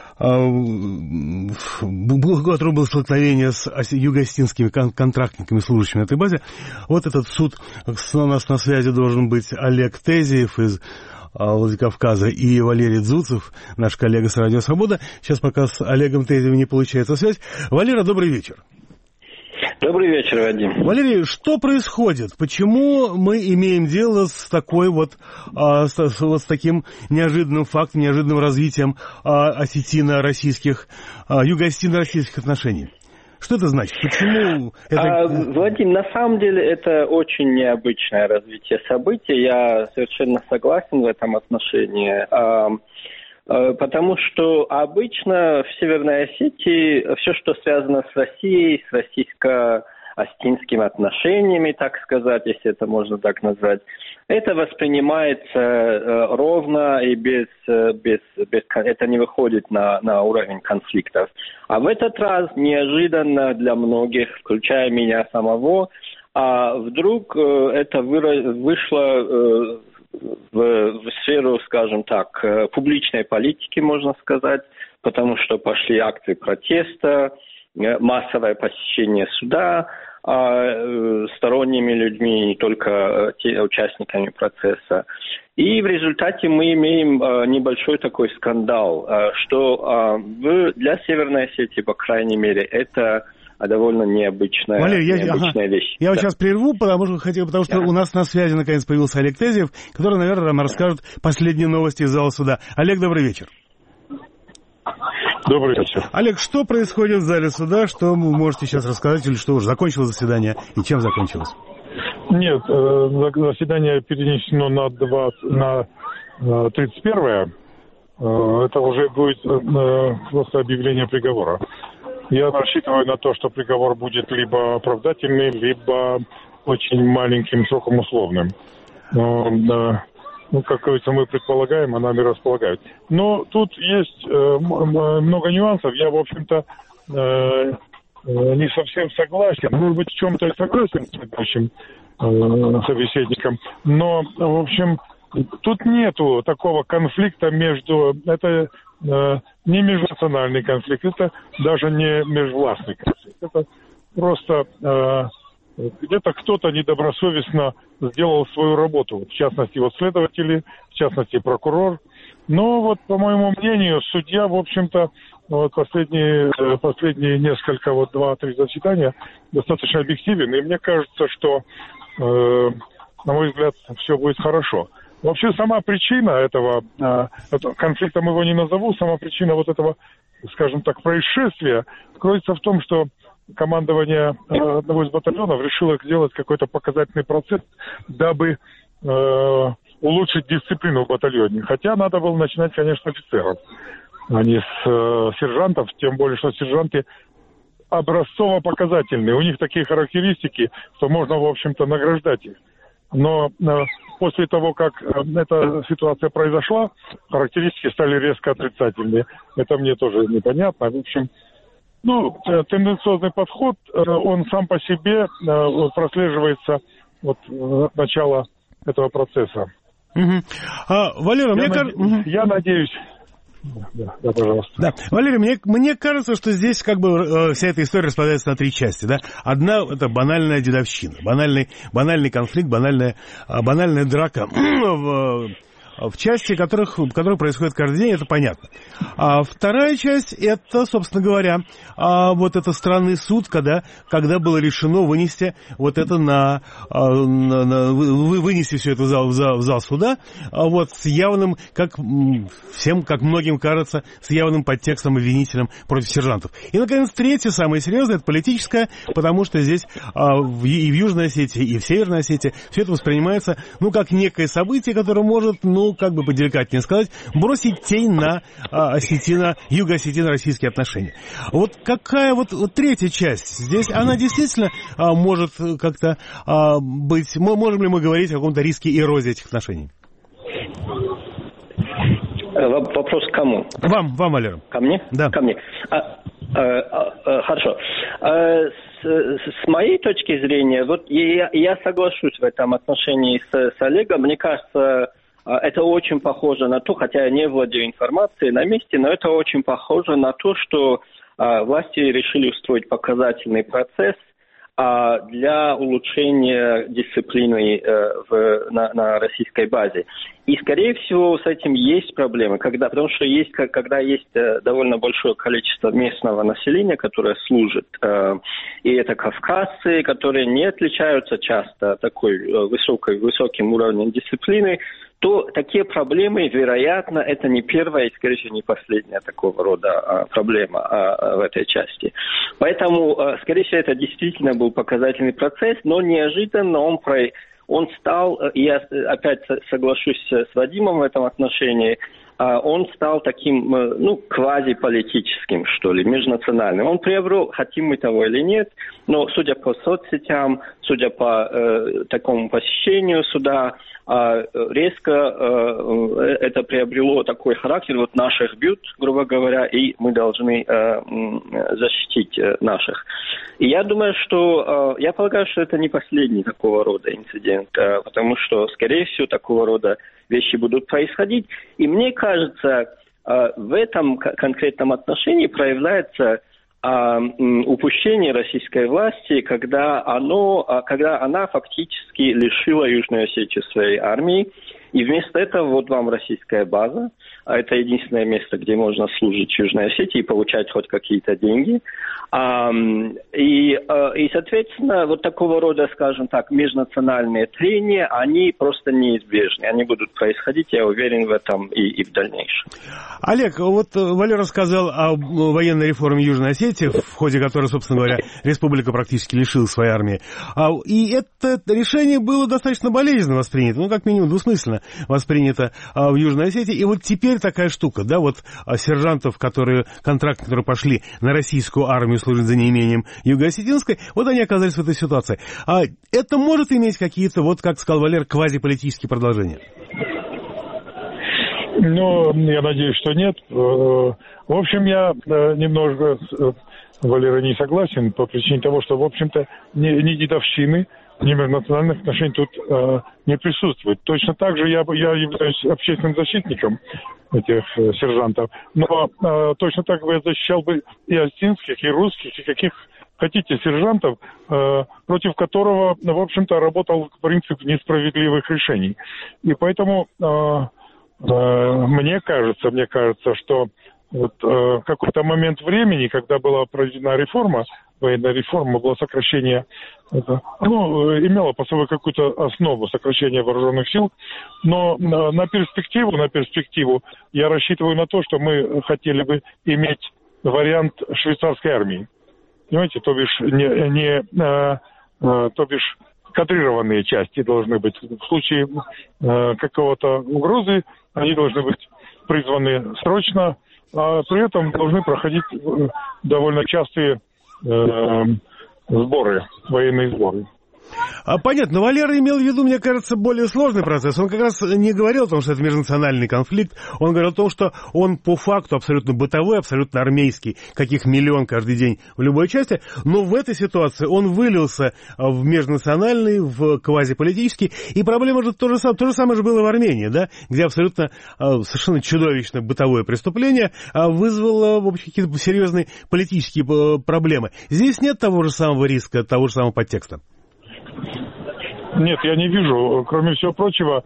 у которого было столкновение с юго-осетинскими контрактниками, служащими на этой базе. Вот этот суд, у нас на связи должен быть Олег Тезиев из Владикавказа и Валерий Дзуцев, наш коллега с Радио Свобода. Сейчас пока с Олегом Тезиевым не получается связь. Валера, добрый вечер. Добрый вечер, Вадим. Валерий, что происходит? Почему мы имеем дело с такой вот, а, с, вот с таким неожиданным фактом, неожиданным развитием а, осетино-российских, а, юго-осетино-российских отношений? Что это значит? Почему это... А, Владимир, на самом деле это очень необычное развитие событий. Я совершенно согласен в этом отношении. А, Потому что обычно в Северной Осетии все, что связано с Россией, с российско-осетинскими отношениями, так сказать, если это можно так назвать, это воспринимается ровно и без, без, без это не выходит на, на уровень конфликтов. А в этот раз неожиданно для многих, включая меня самого, а вдруг это вышло В, в сферу, скажем так, публичной политики, можно сказать, потому что пошли акции протеста, массовое посещение суда а, сторонними людьми, не только те, участниками процесса. И в результате мы имеем а, небольшой такой скандал, а, что а, в, для Северной Осетии, по крайней мере, это довольно необычная, Валерий, я, необычная ага, вещь. Я да. вот сейчас прерву, потому что хотел, потому что да. у нас на связи наконец появился Олег Тезиев, который, наверное, нам расскажет последние новости из зала суда. Олег, добрый вечер. Добрый вечер. Олег, что происходит в зале суда? Что вы можете сейчас рассказать, или что уже закончилось заседание, и чем закончилось? Нет, заседание перенесено на, двадцать, на тридцать первое. Это уже будет просто объявление приговора. Я рассчитываю на то, что приговор будет либо оправдательный, либо очень маленьким сроком условным. Но, да, ну, как говорится, мы предполагаем, а нами располагают. Но тут есть э, много нюансов. Я, в общем-то, э, не совсем согласен. Может быть, в чем-то и согласен с предыдущим э, собеседником. Но, в общем, тут нету такого конфликта между... Это э, не межнациональный конфликт, это даже не межвластный конфликт. Это просто э, где-то кто-то недобросовестно сделал свою работу. В частности, вот следователи, в частности, прокурор. Но вот, по моему мнению, судья, в общем-то, вот последние, последние несколько, вот два-три заседания достаточно объективен. И мне кажется, что, э, на мой взгляд, все будет хорошо. Вообще сама причина этого, этого конфликта, мы его не назову, сама причина вот этого, скажем так, происшествия кроется в том, что командование одного из батальонов решило сделать какой-то показательный процесс, дабы э, улучшить дисциплину в батальоне. Хотя надо было начинать, конечно, с офицеров, а не с э, сержантов, тем более, что сержанты образцово-показательные. У них такие характеристики, что можно, в общем-то, награждать их. Но э, после того, как э, эта ситуация произошла, характеристики стали резко отрицательные. Это мне тоже непонятно. В общем, ну, э, тенденциозный подход, э, он сам по себе э, прослеживается от э, начала этого процесса. Угу. А, Валера, я мне наде... кажется... Я надеюсь... Да, да, пожалуйста. Да. Валерий, мне, мне кажется, что здесь как бы э, вся эта история распадается на три части. Да? Одна — это банальная дедовщина, банальный, банальный конфликт, банальная, банальная драка в, в части, которых, которые происходят каждый день, это понятно. А вторая часть — это, собственно говоря, а, вот это странный суд, когда, когда было решено вынести вот это на, на, на вынести все это в зал, в зал, в зал суда, а вот с явным, как всем, как многим кажется, с явным подтекстом обвинителем против сержантов. И, наконец, третье, самое серьезное, это политическое, потому что здесь а, в, и в Южной Осетии, и в Северной Осетии все это воспринимается, ну, как некое событие, которое может, ну, как бы поделикатнее сказать, бросить тень на а, осетино, юго-осетино-российские отношения. Вот какая вот, вот третья часть здесь, она действительно а, может как-то а, быть, мы, можем ли мы говорить о каком-то риске эрозии этих отношений? Вопрос к кому? Вам, вам, Валера. Ко мне? Да. Ко мне. А, Хорошо. С, с моей точки зрения, вот я, я соглашусь в этом отношении с, с Олегом. Мне кажется, это очень похоже на то, хотя я не владею информацией на месте, но это очень похоже на то, что власти решили устроить показательный процесс для улучшения дисциплины в, на, на российской базе. И, скорее всего, с этим есть проблемы, когда, потому что есть, когда есть довольно большое количество местного населения, которое служит, и это кавказцы, которые не отличаются часто такой высокой, высоким уровнем дисциплины, то такие проблемы, вероятно, это не первая и, скорее всего, не последняя такого рода а, проблема а, в этой части. Поэтому, а, скорее всего, это действительно был показательный процесс, но неожиданно он, про... он стал, и я опять соглашусь с Вадимом в этом отношении, а, он стал таким, ну, квазиполитическим, что ли, межнациональным. Он приобрел, хотим мы того или нет, но, судя по соцсетям, судя по э, такому посещению суда, резко э, это приобрело такой характер, вот наших бьют, грубо говоря, и мы должны э, защитить э, наших. И я думаю, что, э, я полагаю, что это не последний такого рода инцидент, э, потому что, скорее всего, такого рода вещи будут происходить. И мне кажется, э, в этом конкретном отношении проявляется упущение российской власти, когда, оно, когда она фактически лишила Южную Осетию своей армии, и вместо этого вот вам российская база, а это единственное место, где можно служить в Южной Осетии и получать хоть какие-то деньги. А, и, и, соответственно, вот такого рода, скажем так, межнациональные трения, они просто неизбежны. Они будут происходить, я уверен в этом, и, и в дальнейшем. Олег, вот Валерий рассказал о военной реформе Южной Осетии, в ходе которой, собственно говоря, республика практически лишилась своей армии. И это решение было достаточно болезненно воспринято, ну, как минимум, двусмысленно воспринято в Южной Осетии. И вот теперь такая штука, да, вот сержантов, которые, контракты, которые пошли на российскую армию служить за неимением юго-осетинской, вот они оказались в этой ситуации. А это может иметь какие-то, вот как сказал Валер, квазиполитические продолжения? Ну, я надеюсь, что нет. В общем, я немножко с Валерой не согласен по причине того, что, в общем-то, ни, ни дедовщины, ни межнациональных отношений тут э, не присутствует. Точно так же я, я являюсь общественным защитником этих э, сержантов, но э, точно так бы я защищал бы и осетинских, и русских, и каких хотите сержантов, э, против которого, в общем-то, работал принцип несправедливых решений. И поэтому э, э, мне кажется, мне кажется, что вот, э, в какой-то момент времени, когда была проведена реформа, военная реформа, было сокращение, это, ну, имело по собой какую-то основу сокращения вооруженных сил, но на, на перспективу, на перспективу я рассчитываю на то, что мы хотели бы иметь вариант швейцарской армии. Понимаете, то бишь, не, не, а, а, то бишь кадрированные части должны быть. В случае а, какого-то угрозы они должны быть призваны срочно, а при этом должны проходить довольно частые э, сборы, военные сборы. А, понятно, Валера имел в виду, мне кажется, более сложный процесс. Он как раз не говорил о том, что это межнациональный конфликт. Он говорил о том, что он по факту абсолютно бытовой, абсолютно армейский, каких миллион каждый день в любой части. Но в этой ситуации он вылился в межнациональный, в квазиполитический. И проблема же то же самое, то же самое же было в Армении, да, где абсолютно совершенно чудовищное бытовое преступление вызвало, в общем, какие-то серьезные политические проблемы. Здесь нет того же самого риска, того же самого подтекста. Нет, я не вижу. Кроме всего прочего,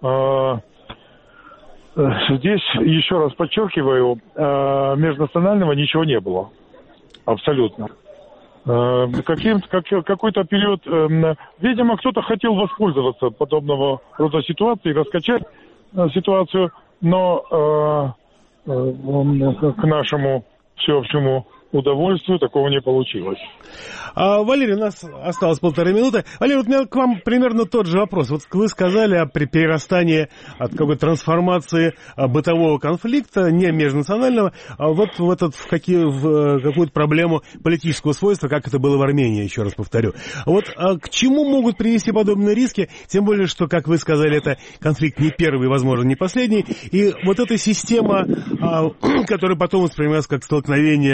здесь, еще раз подчеркиваю, межнационального ничего не было. Абсолютно. Каким, как, какой-то период, видимо, кто-то хотел воспользоваться подобного рода ситуацией, раскачать ситуацию, но к нашему всеобщему удовольствию такого не получилось. А, Валерий, у нас осталось полторы минуты. Валерий, вот у меня к вам примерно тот же вопрос. Вот вы сказали о перерастании, от какой-то трансформации бытового конфликта, не межнационального, а вот в, этот, в, какие, в какую-то проблему политического свойства, как это было в Армении, еще раз повторю. Вот а к чему могут привести подобные риски, тем более, что, как вы сказали, это конфликт не первый, возможно, не последний, и вот эта система, а, которая потом воспринимается как столкновение каких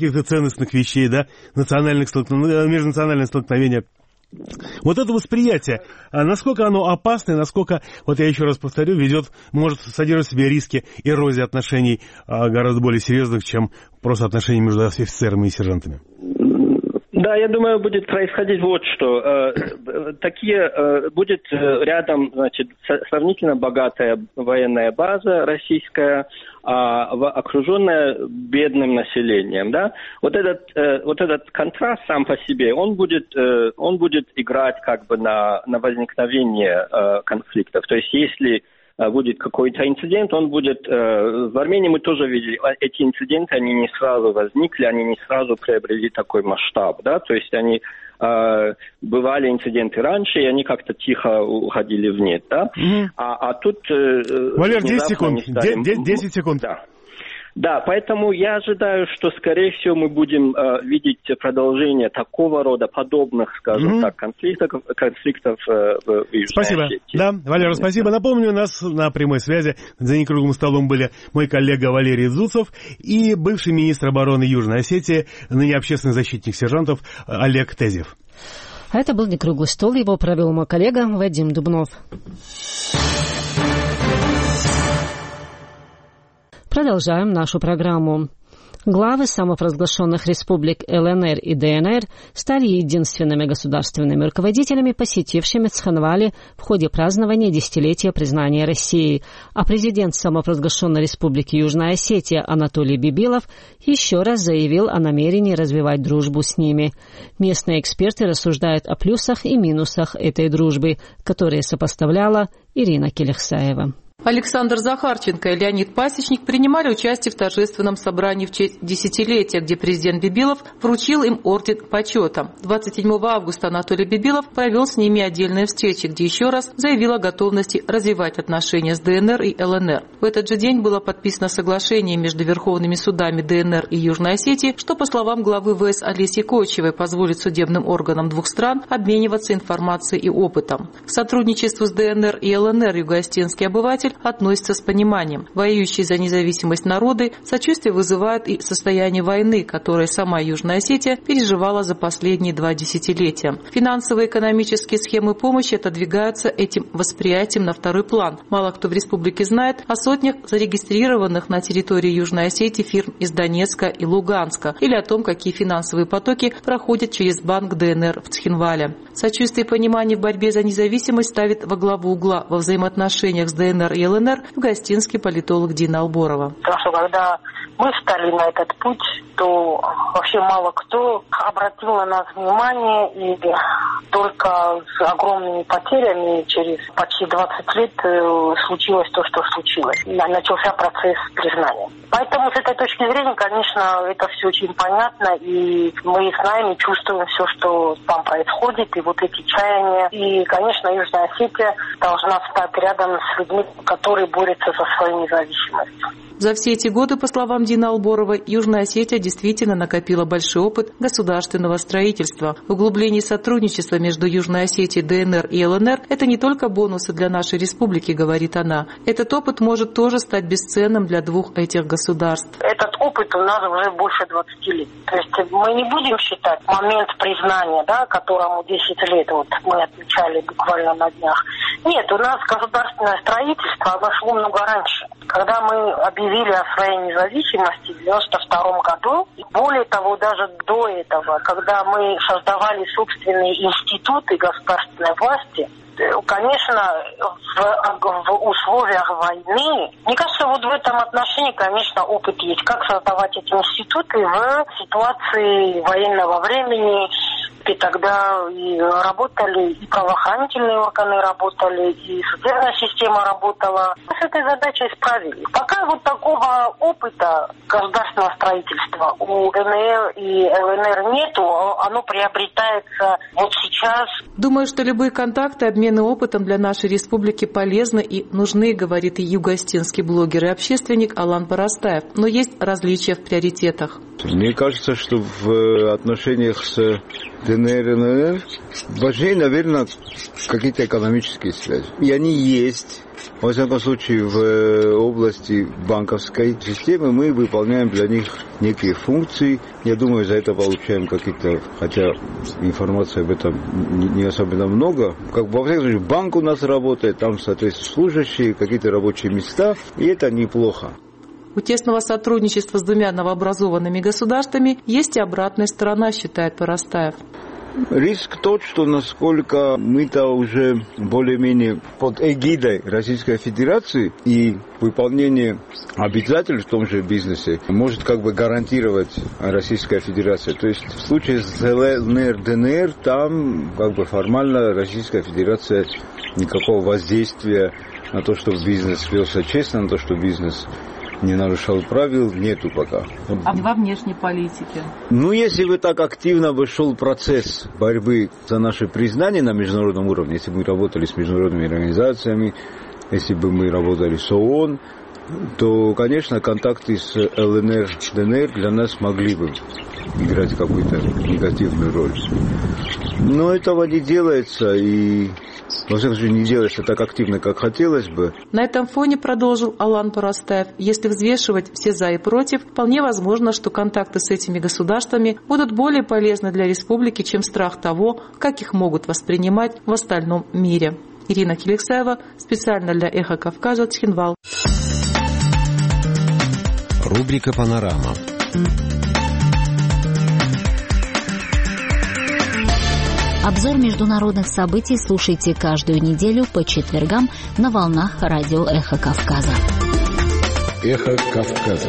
каких-то ценностных вещей, да, национальных столкновений, межнациональных столкновений. Вот это восприятие, а насколько оно опасно, и насколько, вот я еще раз повторю, ведет, может содержать в себе риски эрозии отношений а, гораздо более серьезных, чем просто отношения между офицерами и сержантами. Да, я думаю, будет происходить вот что. Э, такие, э, будет рядом, значит, сравнительно богатая военная база российская, а, окруженная бедным населением, да. Вот этот, э, вот этот контраст сам по себе, он будет, э, он будет играть как бы на, на возникновение э, конфликтов. То есть, если будет какой-то инцидент, он будет... Э, в Армении мы тоже видели, эти инциденты, они не сразу возникли, они не сразу приобрели такой масштаб, да, то есть они... Э, бывали инциденты раньше, и они как-то тихо уходили в нет, да, mm-hmm. а, а тут... Э, Валер, десять секунд, стали... десять секунд. Да. Да, поэтому я ожидаю, что, скорее всего, мы будем э, видеть продолжение такого рода подобных, скажем mm-hmm. так, конфликтов, конфликтов э, в Южной Спасибо. Осетии. Да, Валера, спасибо. Напомню, у нас на прямой связи за некруглым столом были мой коллега Валерий Зуцев и бывший министр обороны Южной Осетии, ныне общественный защитник сержантов Олег Тезев. А это был некруглый стол, его провел мой коллега Вадим Дубнов. Продолжаем нашу программу. Главы самопровозглашенных республик ЛНР и ДНР стали единственными государственными руководителями, посетившими Цхинвали в ходе празднования десятилетия признания России. А президент самопровозглашенной республики Южная Осетия Анатолий Бибилов еще раз заявил о намерении развивать дружбу с ними. Местные эксперты рассуждают о плюсах и минусах этой дружбы, которые сопоставляла Ирина Келехсаева. Александр Захарченко и Леонид Пасечник принимали участие в торжественном собрании в честь десятилетия, где президент Бибилов вручил им орден почета. двадцать седьмого августа Анатолий Бибилов провел с ними отдельные встречи, где еще раз заявил о готовности развивать отношения с ДНР и ЛНР. В этот же день было подписано соглашение между верховными судами ДНР и Южной Осетии, что, по словам главы ВС Олеси Кочевой, позволит судебным органам двух стран обмениваться информацией и опытом. К сотрудничеству с ДНР и ЛНР югоостинский обыватель относятся с пониманием. Воюющие за независимость народы сочувствие вызывают и состояние войны, которое сама Южная Осетия переживала за последние два десятилетия. Финансовые и экономические схемы помощи отодвигаются этим восприятием на второй план. Мало кто в республике знает о сотнях зарегистрированных на территории Южной Осетии фирм из Донецка и Луганска или о том, какие финансовые потоки проходят через банк ДНР в Цхинвале. Сочувствие и понимание в борьбе за независимость ставит во главу угла во взаимоотношениях с ДНР и ЛНР югоостинский политолог Дина Алборова. Потому что когда мы встали на этот путь, то вообще мало кто обратил на нас внимание, и только с огромными потерями через почти двадцать лет случилось то, что случилось. Начался процесс признания. Поэтому с этой точки зрения, конечно, это все очень понятно, и мы знаем и чувствуем все, что там происходит, и вот эти чаяния. И, конечно, Южная Осетия должна стать рядом с людьми, которые борются за свою независимость. За все эти годы, по словам Дины Алборовой, Южная Осетия действительно накопила большой опыт государственного строительства. Углубление сотрудничества между Южной Осетией, ДНР и ЛНР – это не только бонусы для нашей республики, говорит она. Этот опыт может тоже стать бесценным для двух этих государств. Этот опыт у нас уже больше двадцати лет. То есть мы не будем считать момент признания, да, которому десять лет вот мы отмечали буквально на днях. Нет, у нас государственное строительство вошло много раньше. Когда мы объявили о своей независимости в девяносто втором году, и более того, даже до этого, когда мы создавали собственные институты государственной власти, конечно, в, в условиях войны, мне кажется, вот в этом отношении, конечно, опыт есть. Как создавать эти институты в ситуации военного времени, и тогда и работали, и правоохранительные органы работали, и судебная система работала. Мы с этой задачей справились. Пока вот такого опыта государственного строительства у ДНР и ЛНР нету, оно приобретается вот сейчас. Думаю, что любые контакты, обмены опытом для нашей республики полезны и нужны, говорит и югоостинский блогер и общественник Алан Парастаев. Но есть различия в приоритетах. Мне кажется, что в отношениях с ДНР, ЛНР, важнее, наверное, какие-то экономические связи. И они есть. Во всяком случае, в области банковской системы мы выполняем для них некие функции. Я думаю, за это получаем какие-то, хотя информации об этом не особенно много. Как во всяком случае, банк у нас работает, там, соответственно, служащие, какие-то рабочие места, и это неплохо. У тесного сотрудничества с двумя новообразованными государствами есть и обратная сторона, считает Поростаев. Риск тот, что насколько мы-то уже более-менее под эгидой Российской Федерации и выполнение обязательств в том же бизнесе может как бы гарантировать Российская Федерация. То есть в случае с ЛНР, ДНР, там как бы формально Российская Федерация никакого воздействия на то, чтобы бизнес велся честно, на то, что бизнес не нарушал правил, нету пока. А во внешней политике? Ну, если бы так активно бы шел процесс борьбы за наше признание на международном уровне, если бы мы работали с международными организациями, если бы мы работали с ООН, то, конечно, контакты с ЛНР, ДНР для нас могли бы играть какую-то негативную роль. Но этого не делается, и во всяком случае, не делается так активно, как хотелось бы. На этом фоне, продолжил Алан Поростаев, если взвешивать все за и против, вполне возможно, что контакты с этими государствами будут более полезны для республики, чем страх того, как их могут воспринимать в остальном мире. Ирина Киликсаева, специально для «Эхо Кавказа», Цхинвал. Рубрика «Панорама». Обзор международных событий слушайте каждую неделю по четвергам на волнах радио «Эхо Кавказа». «Эхо Кавказа».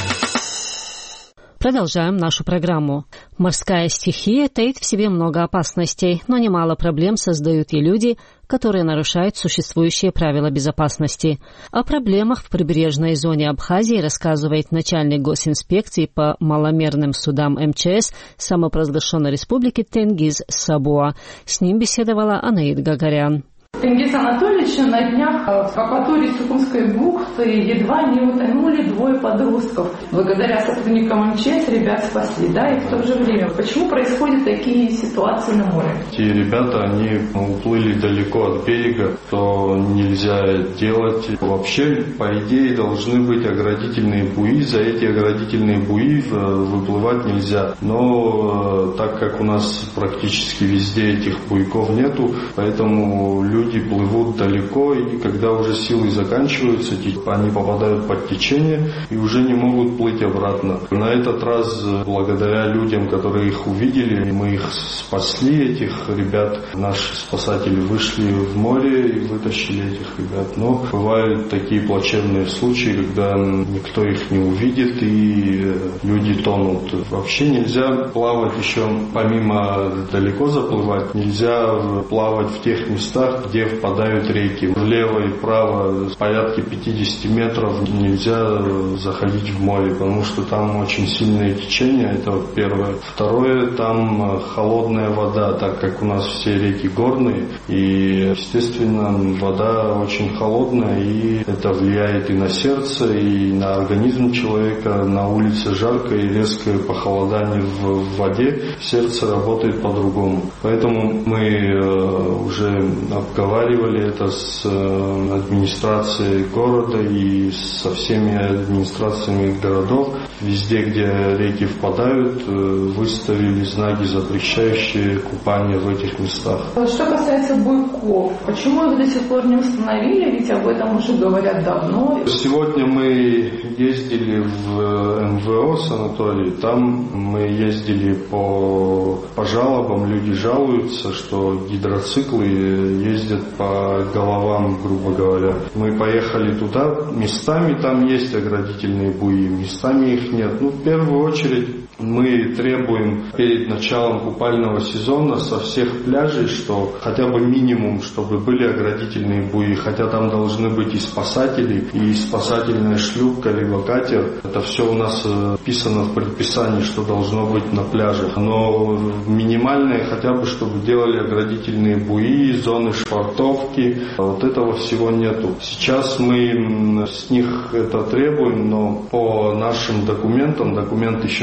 Продолжаем нашу программу. Морская стихия таит в себе много опасностей, но немало проблем создают и люди, которые нарушают существующие правила безопасности. О проблемах в прибрежной зоне Абхазии рассказывает начальник госинспекции по маломерным судам МЧС самопровозглашенной республики Тенгиз Сабуа. С ним беседовала Анаид Гагарян. Тенгиз Анатольевич, на днях в акватории Сухумской бухты едва не утонули двое подростков. Благодаря сотрудникам МЧС ребят спасли, да, и в то же время. Почему происходят такие ситуации на море? Эти ребята, они уплыли далеко от берега, то нельзя делать. Вообще, по идее, должны быть оградительные буи. За эти оградительные буи выплывать нельзя. Но так как у нас практически везде этих буйков нету, поэтому люди Люди плывут далеко, и когда уже силы заканчиваются, они попадают под течение и уже не могут плыть обратно. На этот раз, благодаря людям, которые их увидели, мы их спасли, этих ребят. Наши спасатели вышли в море и вытащили этих ребят. Но бывают такие плачевные случаи, когда никто их не увидит и люди тонут. Вообще нельзя плавать еще, помимо далеко заплывать, нельзя плавать в тех местах, где впадают реки. Влево и вправо порядка пятьдесят метров нельзя заходить в море, потому что там очень сильное течение, это первое. Второе, там холодная вода, так как у нас все реки горные, и, естественно, вода очень холодная, и это влияет и на сердце, и на организм человека. На улице жарко и резкое похолодание в воде, сердце работает по-другому. Поэтому мы уже обговаривали это с администрацией города и со всеми администрациями городов. Везде, где реки впадают, выставили знаки, запрещающие купание в этих местах. Что касается буйков, почему их до сих пор не установили? Ведь об этом уже говорят давно. Сегодня мы ездили в эм вэ о санаторий. Там мы ездили по, по жалобам. Люди жалуются, что гидроциклы ездят по головам, грубо говоря. Мы поехали туда. Местами там есть оградительные буи, местами их нет. Ну, в первую очередь мы требуем перед началом купального сезона со всех пляжей, что хотя бы минимум, чтобы были оградительные буи, хотя там должны быть и спасатели, и спасательная шлюпка, либо катер. Это все у нас писано в предписании, что должно быть на пляжах. Но минимальное хотя бы, чтобы делали оградительные буи, зоны швартовки. Вот этого всего нету. Сейчас мы с них это требуем, но по нашим документам, документ еще не принят,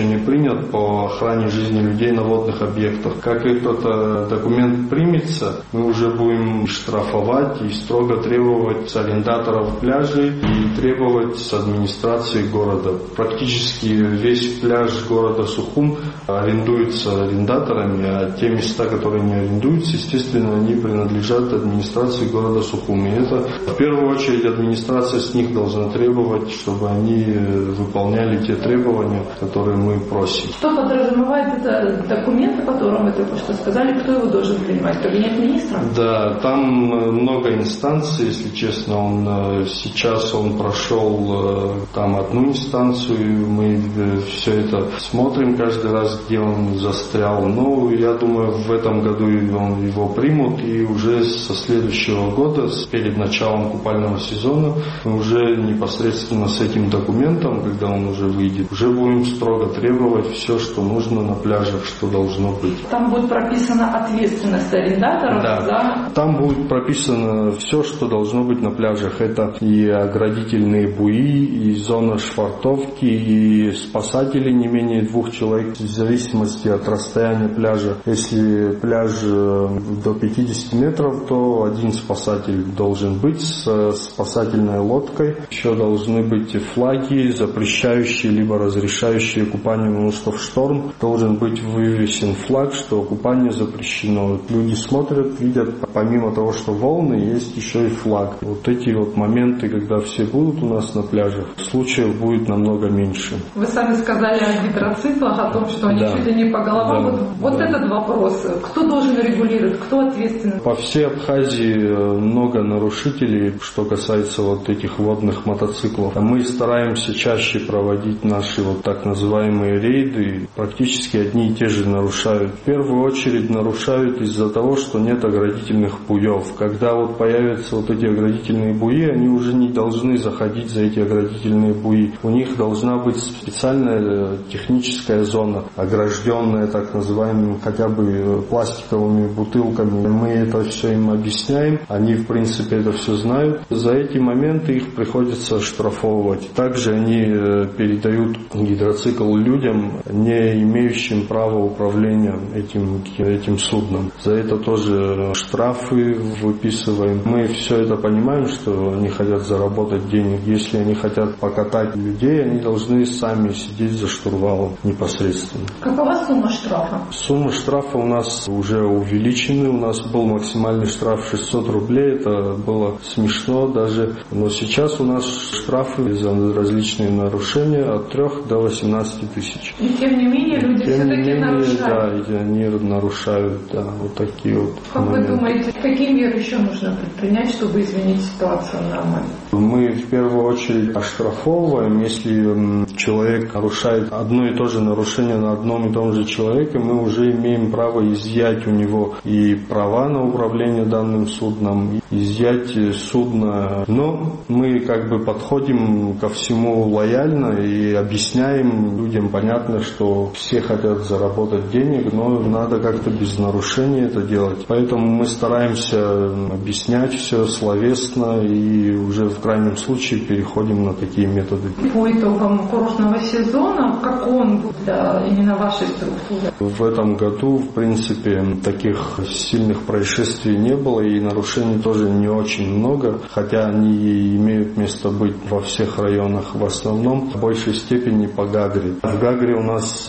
принят по охране жизни людей на водных объектах. Как этот документ примется, мы уже будем штрафовать и строго требовать с арендаторов пляжей и требовать с администрации города. Практически весь пляж города Сухум арендуется арендаторами, а те места, которые не арендуются, естественно, они принадлежат администрации города Сухум. И это в первую очередь администрация с них должна требовать, чтобы они выполняли те требования, которые мы просим. Что подразумевает это документ, о котором вы только что сказали, кто его должен принимать? Кабинет министра? Да, там много инстанций, если честно. Он сейчас он прошел там одну инстанцию, мы все это смотрим каждый раз, где он застрял. Но я думаю, в этом году он его примут, и уже со следующего года, перед началом купального сезона, мы уже непосредственно с этим документом, когда он уже выйдет, уже будем строго требовать все, что нужно на пляжах, что должно быть. Там будет прописана ответственность арендаторов да. за... Там будет прописано все, что должно быть на пляжах. Это и оградительные буи, и зона швартовки, и спасатели не менее двух человек, в зависимости от расстояния пляжа. Если пляж до пятьдесят метров, то один спасатель должен быть с спасательной лодкой. Еще должны быть флаги, запрещающие либо разрешающие купание, потому что в шторм должен быть вывесен флаг, что купание запрещено. Люди смотрят, видят, помимо того, что волны, есть еще и флаг. Вот эти вот моменты, когда все будут у нас на пляжах, случаев будет намного меньше. Вы сами сказали о гидроциклах, о том, что они да. чуть ли не по головам. Да. Вот, вот да. этот вопрос. Кто должен регулировать, кто ответственен? По всей Абхазии много нарушителей, что касается вот этих водных мотоциклов. Мы стараемся чаще проводить наши вот так называемые рейды. Практически одни и те же нарушают. В первую очередь нарушают из-за того, что нет оградительных буев. Когда вот появятся вот эти оградительные буи, они уже не должны заходить за эти оградительные буи. У них должна быть специальная техническая зона, огражденная так называемыми хотя бы пластиковыми бутылками. Мы это все им объясняем. Они в принципе это все знают. За эти моменты их приходится штрафовывать. Также они передают гидроцикл людям, не имеющим права управления этим, этим судном. За это тоже штрафы выписываем. Мы все это понимаем, что они хотят заработать денег. Если они хотят покатать людей, они должны сами сидеть за штурвалом непосредственно. Какова сумма штрафа? Сумма штрафа у нас уже увеличена. У нас был максимальный штраф шестьсот рублей. Это было смешно даже. Но сейчас у нас штрафы за различные нарушения от трех до восемнадцати тысяч. И тем не менее люди все-таки нарушают. Да, они нарушают, да, вот такие вот Как моменты. вы думаете, какие меры еще нужно предпринять, чтобы изменить ситуацию нормально? Мы в первую очередь оштрафовываем, если человек нарушает одно и то же нарушение на одном и том же человеке, мы уже имеем право изъять у него и права на управление данным судном, изъять судно. Но мы как бы подходим ко всему лояльно и объясняем людям, понятно, что все хотят заработать денег, но надо как-то без нарушения это делать. Поэтому мы стараемся объяснять все словесно и уже в крайнем случае переходим на такие методы. По итогам курортного сезона, как он будет для именно вашей структуры? В этом году, в принципе, таких сильных происшествий не было и нарушений тоже не очень много, хотя они имеют место быть во всех районах, в основном в большей степени по Гагре. В Гагре у нас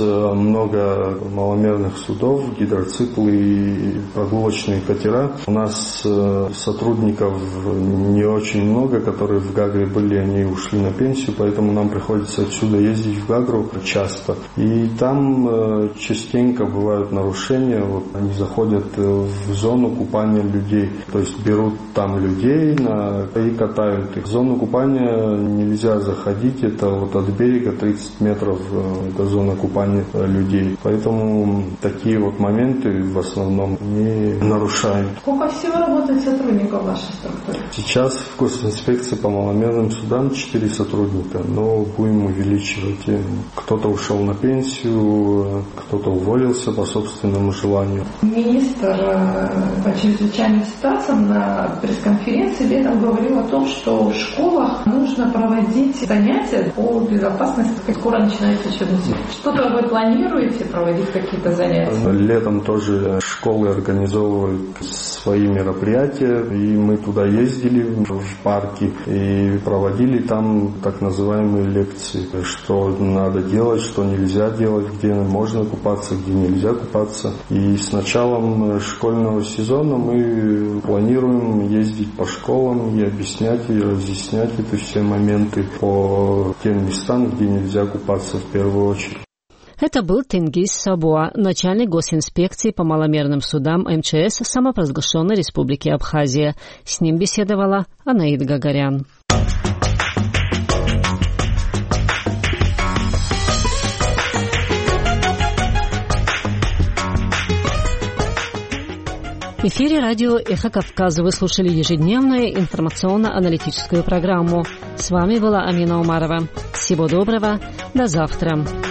много маломерных судов, гидроциклы и прогулочные катера. У нас сотрудников не очень много, которые в Гагре были, они ушли на пенсию, поэтому нам приходится отсюда ездить в Гагру часто. И там частенько бывают нарушения. Вот они заходят в зону купания людей, то есть берут там людей на, и катают их. В зону купания нельзя заходить, это вот от берега тридцать метров, это зона купания людей. Поэтому такие вот моменты в основном не нарушаем. Сколько всего работает сотрудников вашей структуры? Сейчас в госинспекции по маломерным судам четыре сотрудника, но будем увеличивать. Кто-то ушел на пенсию, кто-то уволился по собственному желанию. Министр по чрезвычайным ситуациям на на пресс-конференции летом говорил о том, что в школах нужно проводить занятия по безопасности, как скоро начинается учебный сезон. Что-то вы планируете проводить какие-то занятия? Летом тоже школы организовывают свои мероприятия, и мы туда ездили в парки и проводили там так называемые лекции, что надо делать, что нельзя делать, где можно купаться, где нельзя купаться. И с началом школьного сезона мы планируем ездить по школам и объяснять и разъяснять эти все моменты по тем местам, где нельзя купаться в первую очередь. Это был Тенгиз Сабуа, начальник госинспекции по маломерным судам эм че эс самопровозглашенной Республики Абхазия. С ним беседовала Анаида Гагарян. В эфире радио «Эхо Кавказа» вы слушали ежедневную информационно-аналитическую программу. С вами была Амина Умарова. Всего доброго, до завтра.